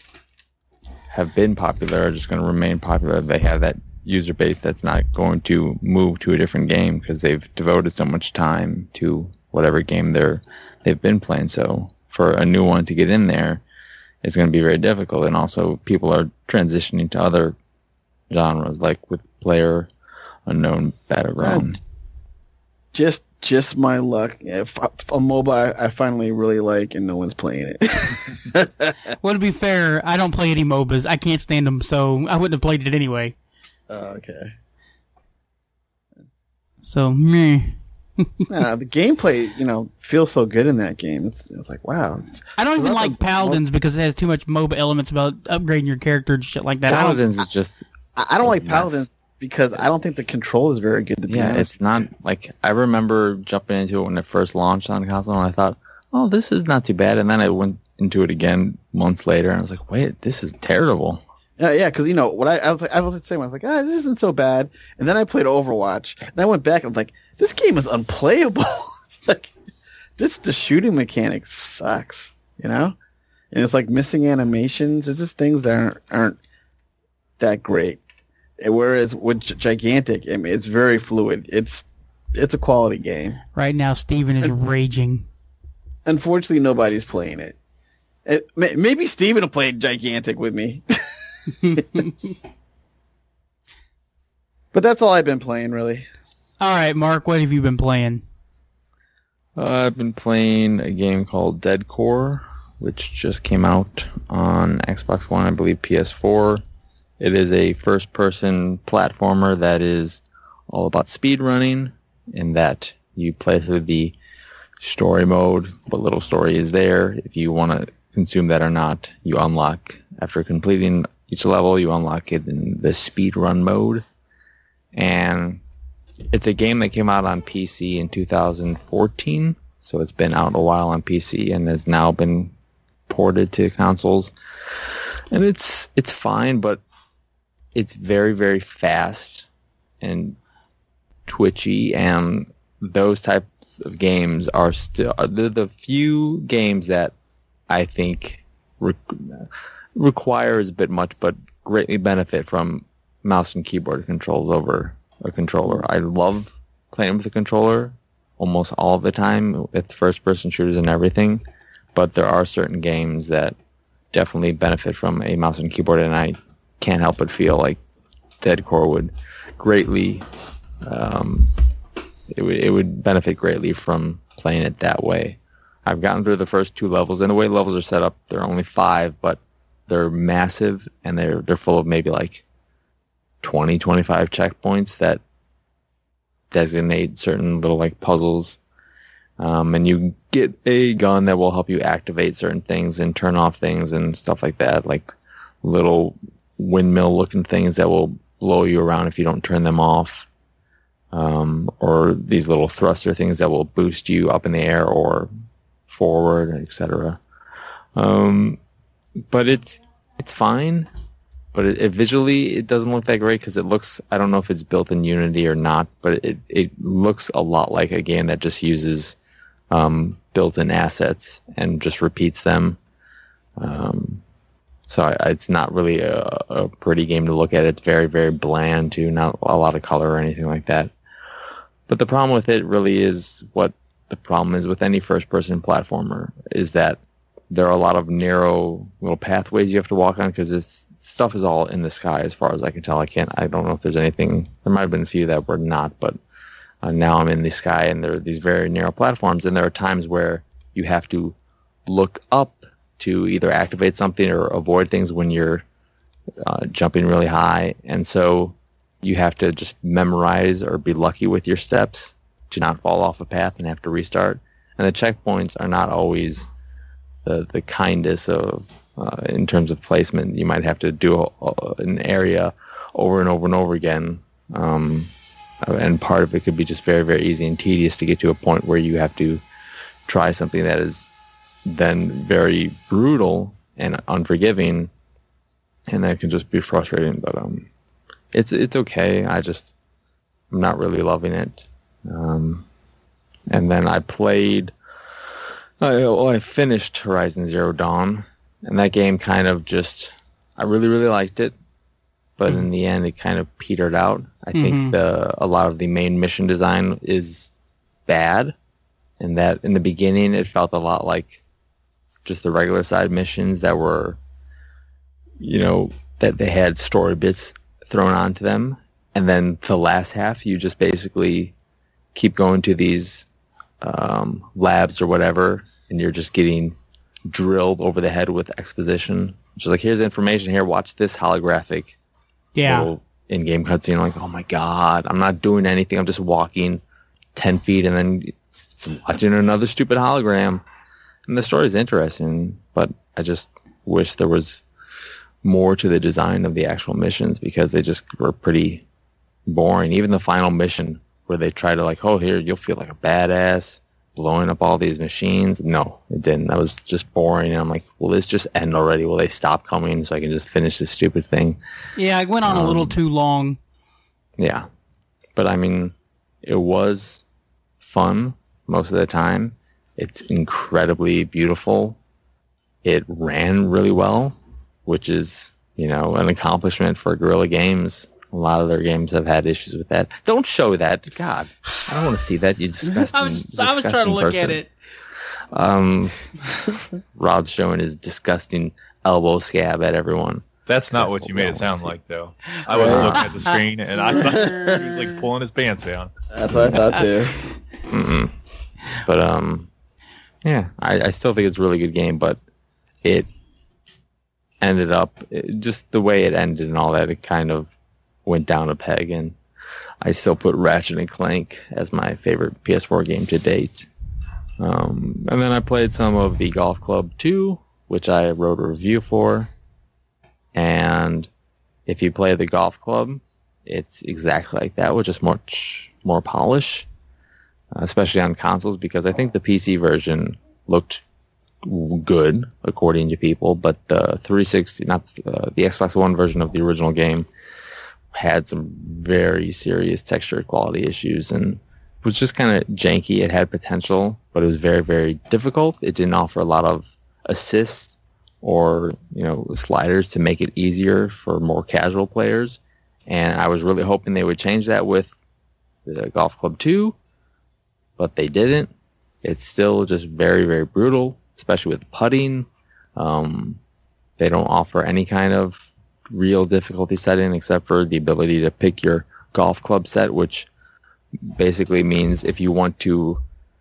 have been popular are just going to remain popular. They have that user base that's not going to move to a different game because they've devoted so much time to whatever game they're they've been playing. So for a new one to get in there, it's going to be very difficult. And also, people are transitioning to other genres, like with Player Unknown Battleground. Just just my luck. If a mobile I, I finally really like and no one's playing it. Well, to be fair, I don't play any M O B As. I can't stand them, so I wouldn't have played it anyway. Oh, okay. So, meh. Nah, the gameplay, you know, feels so good in that game. It's, it's like, wow. It's, I don't even Well, like that's a- Paladins because it has too much M O B A elements about upgrading your character and shit like that. I don't, Paladins is just I I don't like Yes. Paladins because I don't think the control is very good. To be yeah, honest. it's not like I remember jumping into it when it first launched on console, and I thought, oh, this is not too bad. And then I went into it again months later, and I was like, wait, this is terrible. Yeah, yeah, because you know what I, I was like, I was the same. I was like, ah, this isn't so bad. And then I played Overwatch, and I went back and I'm like, this game is unplayable. It's like, just the shooting mechanic sucks, you know. And it's like missing animations. It's just things that aren't aren't that great. And whereas with G- Gigantic, I mean, it's very fluid. It's it's a quality game. right now, Steven is raging. Unfortunately, nobody's playing it. it may, maybe Steven will play Gigantic with me. But that's all I've been playing, really. All right, Mark, what have you been playing? Uh, I've been playing a game called Dead Core, which just came out on Xbox One, I believe P S four. It is a first-person platformer that is all about speedrunning, in that you play through the story mode. What little story is there? If you want to consume that or not, you unlock, after completing each level, you unlock it in the speedrun mode. And it's a game that came out on P C in two thousand fourteen, so it's been out a while on P C and has now been ported to consoles. And it's it's fine, but it's very, very fast and twitchy, and those types of games are still the the few games that I think re- requires a bit much, but greatly benefit from mouse and keyboard controls over a controller. I love playing with a controller almost all the time with first-person shooters and everything, but there are certain games that definitely benefit from a mouse and keyboard, and I can't help but feel like Dead Core would greatly, um, it would it would benefit greatly from playing it that way. I've gotten through the first two levels, and the way levels are set up, there are only five, but they're massive, and they're they're full of maybe like twenty, twenty-five checkpoints that designate certain little like puzzles. Um, and you get a gun that will help you activate certain things and turn off things and stuff like that, like little windmill-looking things that will blow you around if you don't turn them off, um, or these little thruster things that will boost you up in the air or forward, et cetera. Um, but it's it's fine, but it, it visually it doesn't look that great because it looks, I don't know if it's built in Unity or not, but it, it looks a lot like a game that just uses um, built-in assets and just repeats them. Um, so I, it's not really a, a pretty game to look at. It's very, very bland too, not a lot of color or anything like that. But the problem with it really is what the problem is with any first-person platformer, is that there are a lot of narrow little pathways you have to walk on because this stuff is all in the sky as far as I can tell. I can't, I don't know if there's anything, there might have been a few that were not, but uh, now I'm in the sky and there are these very narrow platforms, and there are times where you have to look up to either activate something or avoid things when you're uh, jumping really high, and so you have to just memorize or be lucky with your steps to not fall off a path and have to restart. And the checkpoints are not always the the kindest of uh, in terms of placement. You might have to do a, a, an area over and over and over again, um, and part of it could be just very, very easy and tedious to get to a point where you have to try something that is then very brutal and unforgiving, and that can just be frustrating. But um, it's it's okay. I just I'm not really loving it. Um, and then I played. I, well, I finished Horizon Zero Dawn, and that game kind of just, I really, really liked it, but mm-hmm. in the end it kind of petered out. I mm-hmm. think the a lot of the main mission design is bad, and that in the beginning it felt a lot like just the regular side missions that were, you know, that they had story bits thrown onto them, and then the last half you just basically keep going to these um, labs or whatever, and you're just getting drilled over the head with exposition. Just like, here's information here, watch this holographic yeah. little in-game cutscene. I'm like, oh my god, I'm not doing anything, I'm just walking ten feet and then watching another stupid hologram. And the story's interesting, but I just wish there was more to the design of the actual missions, because they just were pretty boring. Even the final mission where they try to like, oh, here, you'll feel like a badass blowing up all these machines. No, it didn't. That was just boring. And I'm like, will this just end already? Will they stop coming so I can just finish this stupid thing? Yeah, it went on um, a little too long. Yeah. But I mean, it was fun most of the time. It's incredibly beautiful. It ran really well, which is, you know, an accomplishment for Guerrilla Games. A lot of their games have had issues with that. Don't show that. God, I don't want to see that. You disgusting. I was, I was trying to look person. at it. Um, Rob's showing his disgusting elbow scab at everyone. That's not That's what you made it sound like, though. I was uh, looking at the screen, and I thought he was like pulling his pants down. That's what I thought too. Mm-mm. But um, yeah, I, I still think it's a really good game, but it ended up it, just the way it ended and all that. It kind of went down a peg, and I still put Ratchet and Clank as my favorite P S four game to date. Um, and then I played some of the Golf Club two, which I wrote a review for. And if you play the Golf Club, it's exactly like that, with just much more polish, uh, especially on consoles, because I think the P C version looked good according to people, but the three sixty, not uh, the Xbox One version of the original game, had some very serious texture quality issues and was just kind of janky. It had potential, but it was very, very difficult. It didn't offer a lot of assists or, you know, sliders to make it easier for more casual players. And I was really hoping they would change that with the Golf Club two, but they didn't. It's still just very, very brutal, especially with putting. Um, they don't offer any kind of real difficulty setting except for the ability to pick your golf club set, which basically means if you want to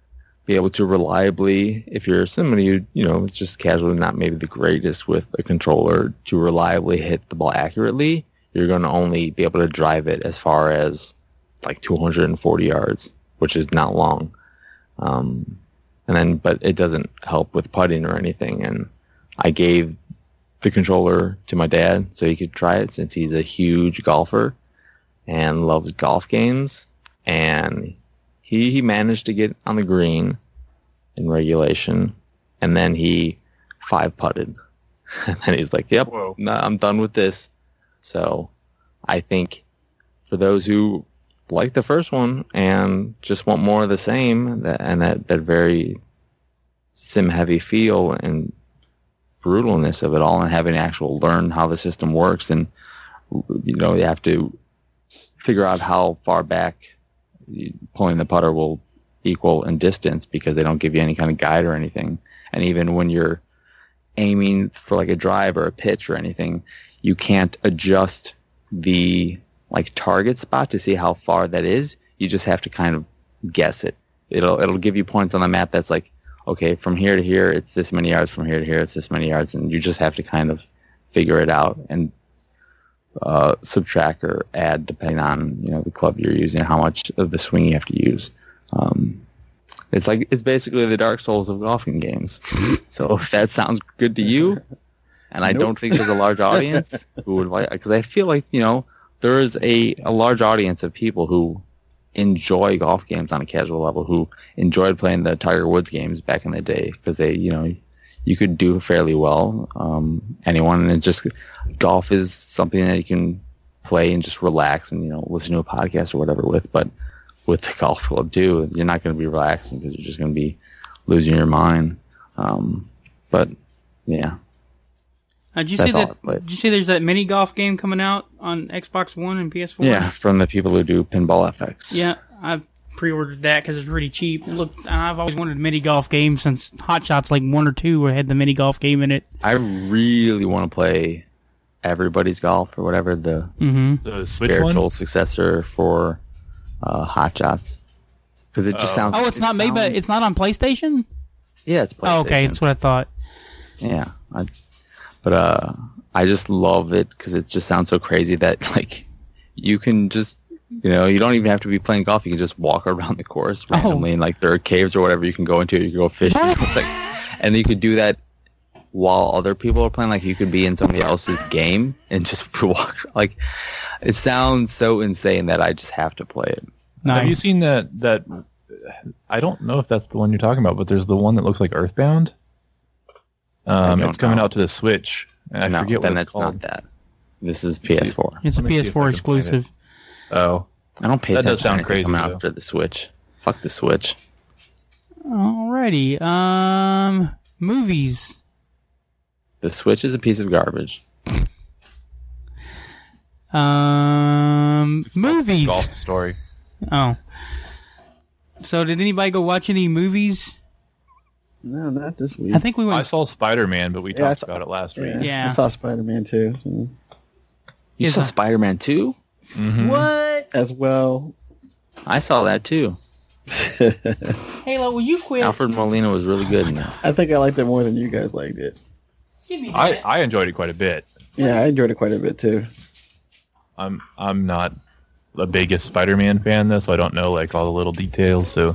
be able to reliably, if you're somebody who, you know, it's just casually not maybe the greatest with a controller, to reliably hit the ball accurately, you're going to only be able to drive it as far as like two hundred forty yards, which is not long. Um, and then, but it doesn't help with putting or anything. And I gave the controller to my dad so he could try it since he's a huge golfer and loves golf games. And he, he managed to get on the green in regulation, and then he five putted. And then he's like, yep, no, I'm done with this. So I think for those who like the first one and just want more of the same, that, and that, that very sim-heavy feel and brutalness of it all, and having to actually learn how the system works, and you know, you have to figure out how far back pulling the putter will equal in distance, because they don't give you any kind of guide or anything. And even when you're aiming for like a drive or a pitch or anything, you can't adjust the like target spot to see how far that is. You just have to kind of guess it. It'll it'll give you points on the map that's like, okay, from here to here it's this many yards, from here to here it's this many yards, and you just have to kind of figure it out and uh, subtract or add depending on, you know, the club you're using, how much of the swing you have to use. Um, it's like it's basically the Dark Souls of golfing games. So if that sounds good to you, and I nope. don't think there's a large audience who would like, because I feel like, you know, there is a, a large audience of people who enjoy golf games on a casual level, who enjoyed playing the Tiger Woods games back in the day, because they, you know, you could do fairly well. Um, anyone, and it just, golf is something that you can play and just relax and, you know, listen to a podcast or whatever with. But with the golf club too, you're not going to be relaxing because you're just going to be losing your mind. Um, but yeah. Uh, did you see that? Did you see there's that mini golf game coming out on Xbox One and P S four? Yeah, from the people who do Pinball F X. Yeah, I pre-ordered that because it's really cheap. Look, I've always wanted a mini golf game since Hot Shots like one or two had the mini golf game in it. I really want to play Everybody's Golf or whatever, the, mm-hmm. the spiritual one? successor for uh, Hot Shots. Because it just oh. sounds. Oh, it's it not sounds, made, but it's not on PlayStation. Yeah, it's PlayStation. Oh, okay, that's what I thought. Yeah, I, but uh, I just love it because it just sounds so crazy that like you can just, you know, you don't even have to be playing golf. You can just walk around the course randomly, oh. and like there are caves or whatever you can go into. You can go fishing, it's like, and you could do that while other people are playing. Like you could be in somebody else's game and just walk. Like it sounds so insane that I just have to play it. Nice. Have you seen that? That I don't know if that's the one you're talking about, but there's the one that looks like Earthbound. Um, it's coming know. out to the Switch. And I no, forget then what it's it's called. not that. This is P S four. It's a P S four exclusive. Oh, I don't pay that attention does sound to crazy. Come out after the Switch. Fuck the Switch. Alrighty. Um, movies. The Switch is a piece of garbage. Um, it's movies. Golf Story. Oh. So did anybody go watch any movies? No, not this week. I think we went. I saw Spider-Man, but we yeah, talked saw, about it last yeah, week. Yeah, I saw Spider-Man too. So. You Is saw a... Spider-Man two? Mm-hmm. What? As well. I saw that too. Halo, will you quit? Alfred Molina was really good in that. I think I liked it more than you guys liked it. Give me I, that. I enjoyed it quite a bit. Yeah, I enjoyed it quite a bit too. I'm I'm not the biggest Spider-Man fan though, so I don't know like all the little details. So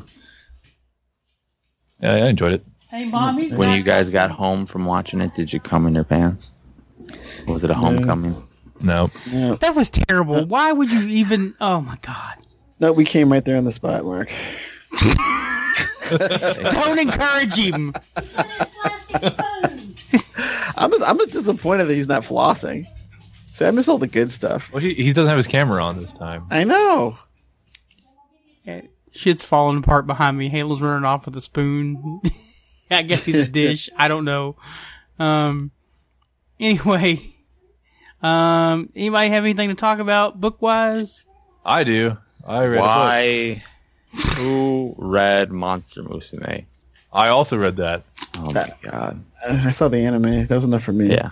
yeah, I enjoyed it. Hey, mommy. When you guys got home from watching it, did you come in your pants? Was it a homecoming? No. No, That was terrible. Why would you even? Oh my god! no, we came right there on the spot, Mark. Don't encourage him. I'm just, I'm just disappointed that he's not flossing. See, I miss all the good stuff. Well, he he doesn't have his camera on this time. I know. Yeah, shit's falling apart behind me. Halo's running off with a spoon. I guess he's a dish. I don't know. Um. Anyway, um. Anybody have anything to talk about book wise? I do. I read. Why? Who read Monster Musume? I also read that. Oh my god! Uh, I saw the anime. That was enough for me. Yeah.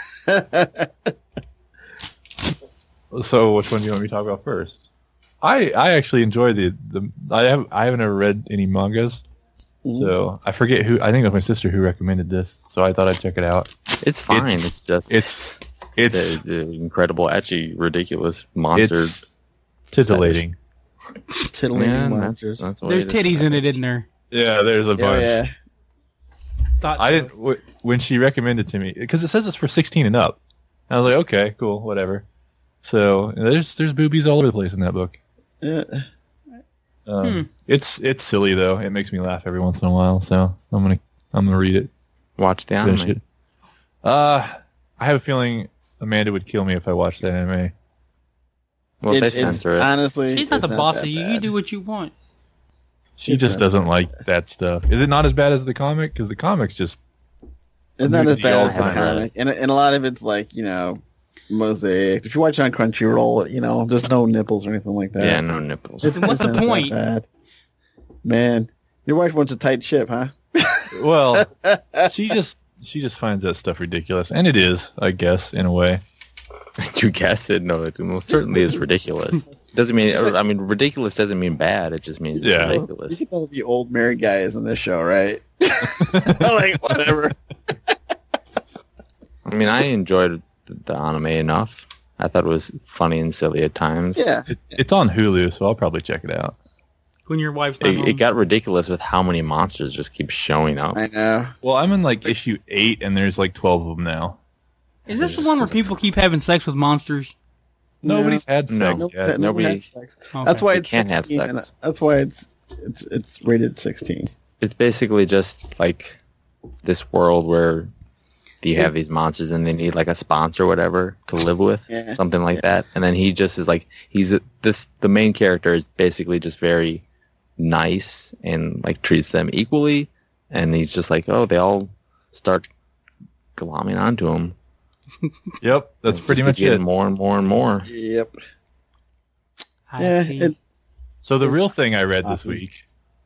So, which one do you want me to talk about first? I I actually enjoy the the. I have I haven't ever read any mangas, So I forget who. I think it was my sister who recommended this. So I thought I'd check it out. It's fine. It's- It's, just It's it's the, the incredible, actually ridiculous monsters. it's titillating. Titillating Man, that's, monsters. that's the way There's to titties in describe it, isn't there? Yeah, there's a Yeah, bunch. yeah. Thought I so. didn't w- when she recommended to me because it says it's for sixteen and up. I was like, okay, cool, whatever. So there's there's boobies all over the place in that book. Yeah. Um, Hmm. It's it's silly though. It makes me laugh every once in a while. So I'm gonna I'm gonna read it. Watch the Finish anime. it. Uh, I have a feeling Amanda would kill me if I watched that anime. Well, It- they it's- censor it. Honestly, She's not it's the boss that of you. bad. You do what you want. She It's just not doesn't that like bad. that stuff. Is it not as bad as the comic? Because the comic's just It's not as nudity bad all as the the time. comic, and and a lot of it's like you know, mosaic. If you watch it on Crunchyroll, you know, there's no nipples or anything like that. Yeah, no nipples. It's, What's it's the not that point? bad. Man, your wife wants a tight ship, huh? well, she just she just finds that stuff ridiculous, and it is, I guess, in a way. You guessed it. No, it most certainly is ridiculous. Doesn't mean. I mean, ridiculous doesn't mean bad. It just means Yeah. ridiculous. You can tell the old married guy is in this show, right? I'm like, whatever. I mean, I enjoyed the, the anime enough. I thought it was funny and silly at times. Yeah. It, it's on Hulu, so I'll probably check it out. When your wife's not It, home. it got ridiculous with how many monsters just keep showing up. I know. Well, I'm in like issue eight, and there's like twelve of them now. Is this the one where people keep having sex with monsters? Nobody's had No. sex Nope, yet. nobody Nobody- has sex. Okay. That's why You it's can't have sixteen, and sex. that's why it's it's it's rated sixteen. It's basically just like this world where you have these monsters and they need like a sponsor or whatever to live with, Yeah. something like that. And then he just is like, he's a, this, the main character is basically just very nice and like treats them equally. And he's just like, oh, they all start glomming onto him. Yep, that's It's pretty just much getting it. more and more and more. Yep. I Yeah. see. It, So the real thing I read this Awesome. week.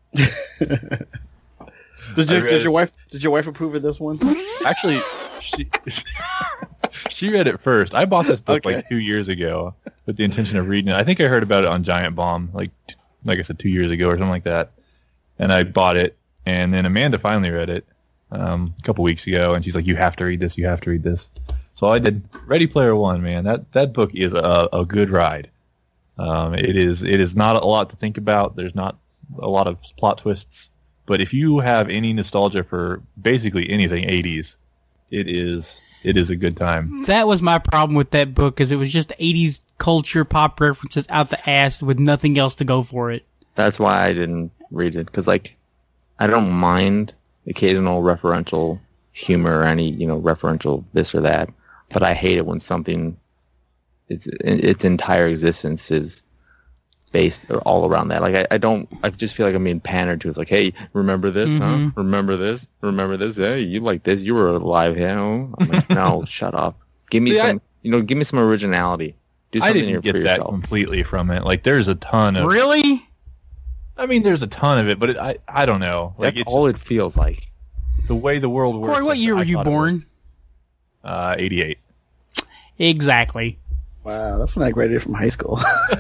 did I your read did it. your wife did your wife approve of this one? Actually, she she read it first. I bought this book Okay. like two years ago with the intention of reading it. I think I heard about it on Giant Bomb, like t- like I said, two years ago or something like that. And I bought it, and then Amanda finally read it um, a couple weeks ago, and she's like, "You have to read this. You have to read this." So I did. Ready Player One, man. That that book is a, a good ride. Um, it is it is not a lot to think about. There's not a lot of plot twists. But if you have any nostalgia for basically anything eighties, it is it is a good time. That was my problem with that book, because it was just eighties culture, pop references out the ass with nothing else to go for it. That's why I didn't read it, because like I don't mind occasional referential humor or any you know referential this or that, but I hate it when something its its entire existence is based all around that. Like I, I don't, I just feel like I'm being pandered to. It's like, hey, remember this, huh? Mhm. Remember this? Remember this? Hey, you like this? You were alive, you know? I'm like, no, shut up. Give me See, I- some, you know, give me some originality. Do I something didn't here get for that yourself. completely from it. Like there's a ton of Really? I mean, there's a ton of it, but it, I I don't know. Like That's it's all just it feels like. the way the world works. Corey, what like, year I were you thought it born? worked. Uh, eighty-eight. Exactly. Wow, that's when I graduated from high school.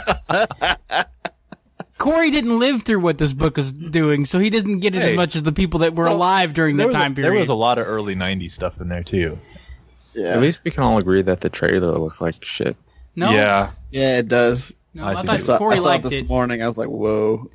Corey didn't live through what this book is doing, so he doesn't get it as Hey. much as the people that were Well, alive during There that was, time a, period. there was a lot of early nineties stuff in there too. yeah, At least we can all agree that the trailer looks like shit. no, Yeah, yeah, it does. no, I I, think I thought saw, Corey I saw it liked this it. morning. I was like, whoa.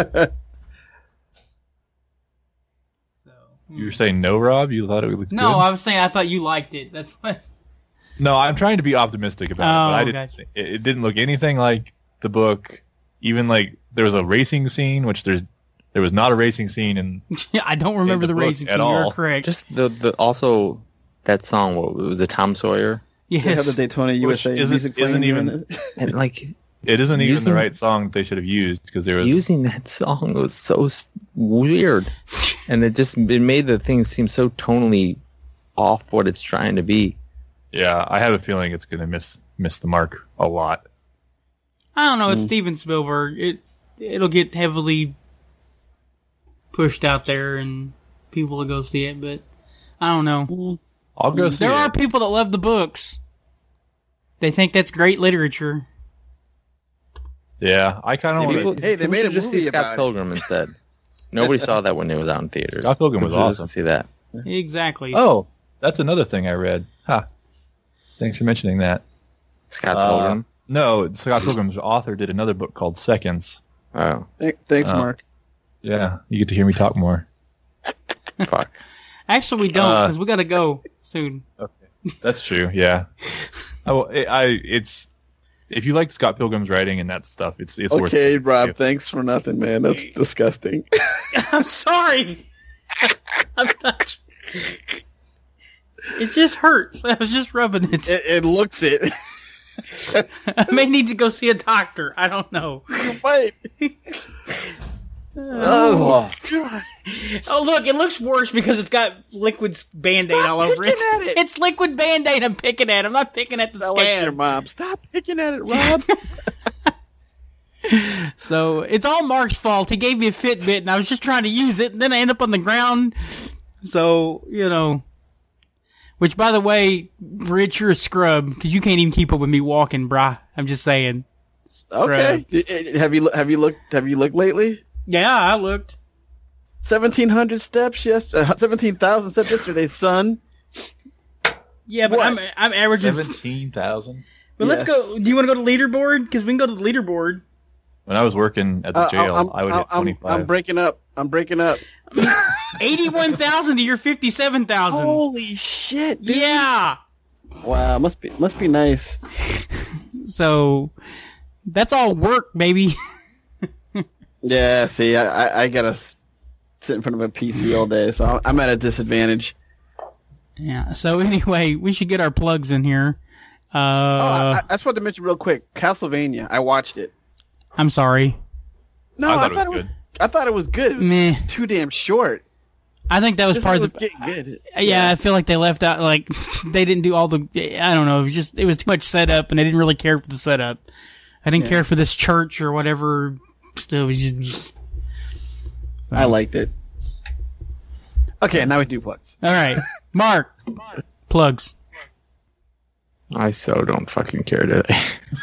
So, you were saying no, Rob. You thought it looked no, good? I was saying I thought you liked it. That's what. No, I'm trying to be optimistic about Oh, it, but I didn't. gotcha. It, it didn't look anything like the book. Even like there was a racing scene, which there's there was not a racing scene, and Yeah, I don't remember the the book racing at scene. all. You're correct. Just the, the also that song, what was it, Tom Sawyer? They have yes. the Daytona Which U S A isn't- music playing isn't even- in it. And like it isn't even the Using- right song that they should have used because there was using that song was so s- weird, and it just it made the thing seem so tonally off what it's trying to be. yeah. I have a feeling it's going to miss miss the mark a lot. I don't know. Mm. It's Steven Spielberg. It it'll get heavily pushed out there, and people will go see it. But I don't know. I'll go see There it. are people that love the books. They think that's great literature. Yeah, I kind of Maybe want people- to. Hey, they people made a should just movie see Scott about it. Pilgrim instead. Nobody saw that when it was out in theaters. Scott Pilgrim was Who doesn't awesome. See that? Exactly. Oh, that's another thing I read. Ha! Thanks for mentioning that. Scott Uh, Pilgrim. no, Scott Pilgrim's author did another book called Seconds. Oh, Th- Thanks, Uh, Mark. Yeah, you get to hear me talk more. fuck. Actually, we don't Uh, because we got to go soon. Okay, that's true. Yeah, I, will- I, I it's if you like Scott Pilgrim's writing and that stuff, it's it's worth. Okay, it. Rob. Thanks for nothing, man. That's disgusting. I'm sorry. I'm not. It just hurts. I was just rubbing it. it, it looks it. I may need to go see a doctor. I don't know. Wait. Oh. Oh, look, it looks worse because it's got liquid Band-Aid Stop all over it. picking at it. It's liquid Band-Aid I'm picking at. I'm not picking at the Sound like your scab. mom. Stop picking at it, Rob. So, it's all Mark's fault. He gave me a Fitbit and I was just trying to use it and then I end up on the ground. So, you know. Which, by the way, Rich, you're a scrub because you can't even keep up with me walking, brah. I'm just saying. Okay. D- eh, Have you have you looked have you looked lately? Yeah, I looked. Seventeen hundred steps yesterday. Uh, Seventeen thousand steps yesterday, son. Yeah, but What? I'm I'm averaging. Seventeen thousand. But let's Yes. go. Do you want to go to leaderboard? Because we can go to the leaderboard. When I was working at the Uh, jail, I'm, I would hit I'm, twenty-five. I'm breaking up. I'm breaking up. Eighty-one thousand to your fifty-seven thousand. Holy shit, dude. Yeah. Wow, must be must be nice. So that's all work, baby. Yeah, see, I, I, I gotta s- sit in front of a P C all day, so I'm at a disadvantage. Yeah. So anyway, we should get our plugs in here. Uh, oh, I, I just wanted to mention real quick, Castlevania. I watched it. I'm sorry. No, I I thought thought, it it was was. I thought it was good. It was Meh. too damn short. I think that was Just part it of was the. getting good. Yeah, I feel like they left out, like, they didn't do all the, I don't know, it was just, it was too much setup, and I didn't really care for the setup. I didn't Yeah. care for this church or whatever. It was just, just so. I liked it. Okay, now we do plugs. All right. Mark, plugs. I so don't fucking care today.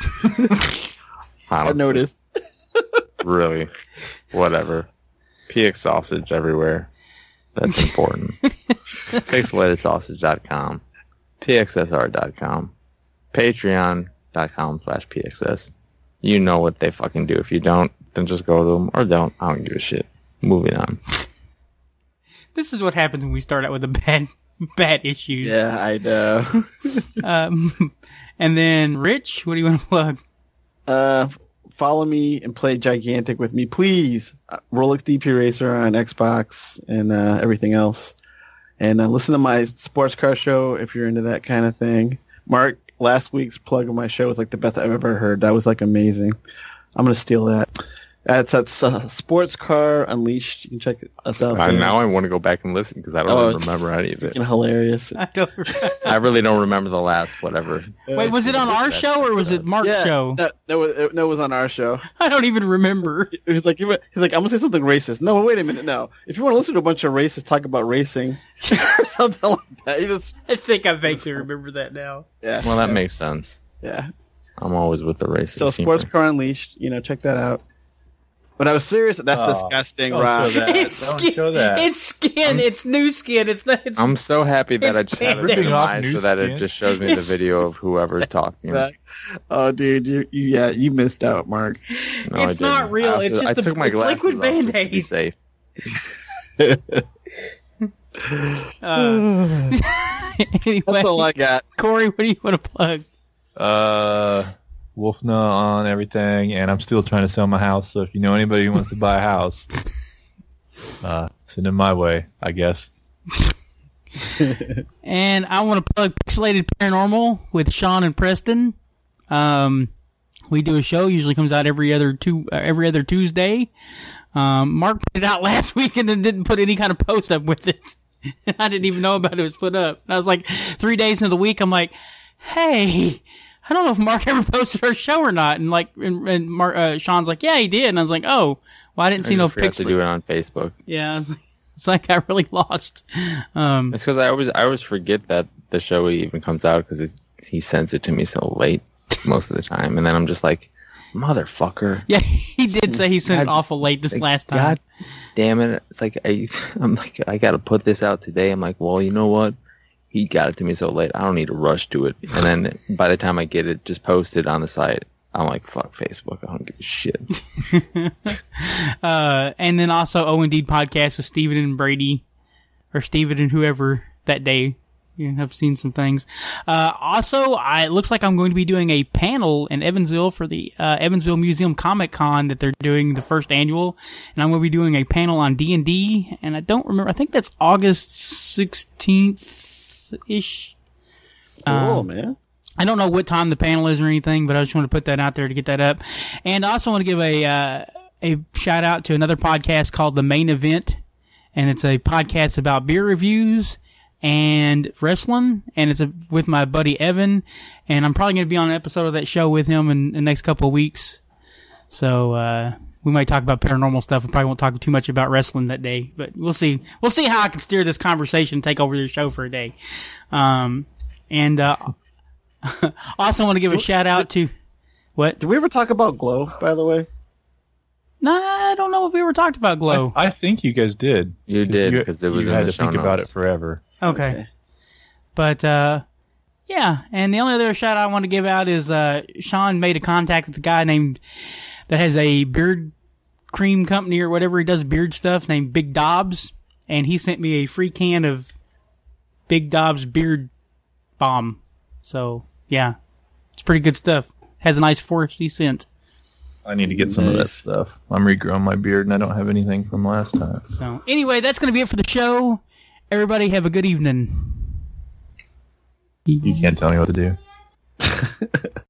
I Honestly, noticed. really, whatever. P X sausage everywhere. That's important. pixelated sausage dot com, P X S R dot com, Patreon dot com slash P X S. You know what they fucking do. If you don't, then just go to them, or don't. I don't give a shit. Moving on. This is what happens when we start out with the bad, bad issues. Yeah, I know. Um, and then, Rich, what do you want to plug? Uh, follow me and play Gigantic with me, please. Uh, Rolex D P Racer on Xbox and uh, everything else. And uh, listen to my sports car show if you're into that kind of thing. Mark, last week's plug of my show was like the best I've ever heard. That was like amazing. I'm going to steal that. That's at uh, Sports Car Unleashed. You can check us out Uh, there. now I want to go back and listen because I don't Oh, even it's remember any of it. Freaking hilarious. I don't remember. I really don't remember the last whatever. Wait, was it on our show or was it Mark's Yeah, show? no, no, it, no, it was on our show. I don't even remember. He was like, he was like, I'm gonna say something racist. No, wait a minute. No, if you want to listen to a bunch of racists talk about racing or something like that, he just, I think I vaguely remember that now. yeah, Well, that yeah, makes sense. yeah. I'm always with the racist. So, Sports humor. Car Unleashed, you know, check that out. But I was serious. That's Oh, disgusting, don't Rob. show that. It's Don't skin. show that. It's skin. It's new skin. It's not. It's, I'm so happy that It's I just have it Band-Aid. in my Ripping so off that new it skin. just shows me the It's- video of whoever's talking. That- oh, dude, you, you, yeah, you missed out, Mark. No, I It's not didn't. real. I also- It's just I the- took my it's glasses liquid off just to be Band-Aid. safe. uh, anyway, That's all I got. Corey, what do you want to plug? Uh, Wolfna on everything, and I'm still trying to sell my house. So if you know anybody who wants to buy a house, uh, send them my way, I guess. And I want to plug Pixelated Paranormal with Sean and Preston. Um, we do a show. Usually comes out every other two uh, every other Tuesday. Um, Mark put it out last week and then didn't put any kind of post up with it. I didn't even know about it was put up. And I was like, three days into the week, I'm like, hey, I don't know if Mark ever posted our show or not. And like, and, and Mark, uh, Sean's like, yeah, he did. And I was like, oh, well, I didn't I see no just forgot to do Pixelated. it on Facebook. Yeah, I was like, it's like I really lost. Um, It's because I always I always forget that the show even comes out because he sends it to me so late most of the time, and then I'm just like, motherfucker. Yeah, he did say he sent it God, awful late this like, last time. God damn it! It's like I, I'm like I got to put this out today. I'm like, well, you know what? He got it to me so late. I don't need to rush to it. And then by the time I get it, just posted on the site. I'm like, fuck Facebook. I don't give a shit. uh, and then also Oh Indeed podcast with Steven and Brady, or Steven and whoever that day. You have seen some things. Uh, also, I, it looks like I'm going to be doing a panel in Evansville for the uh, Evansville Museum Comic Con that they're doing, the first annual. And I'm going to be doing a panel on D and D. And I don't remember. I think that's August sixteenth-ish. Cool, Um, man. I don't know what time the panel is or anything, but I just want to put that out there to get that up. And I also want to give a uh, a shout out to another podcast called The Main Event, and it's a podcast about beer reviews and wrestling, and it's a, with my buddy Evan, and I'm probably going to be on an episode of that show with him in, in the next couple of weeks. So uh, we might talk about paranormal stuff. We probably won't talk too much about wrestling that day, but we'll see. We'll see how I can steer this conversation, take over the show for a day. Um, and uh, also want to give a shout out to what? Did we ever talk about Glow, by the way? Nah, I don't know if we ever talked about Glow. I, I think you guys did. You did, you, because it was you in had the to show think about notes. it forever. Okay. Okay. But, uh, yeah, and the only other shout out I want to give out is, uh, Sean made a contact with a guy named, that has a beard cream company or whatever, he does beard stuff, named Big Dobbs, and he sent me a free can of Big Dobbs beard balm. So, yeah, it's pretty good stuff. Has a nice foresty scent. I need to get some of that stuff. I'm regrowing my beard, and I don't have anything from last time. So, anyway, that's going to be it for the show. Everybody have a good evening. You can't tell me what to do.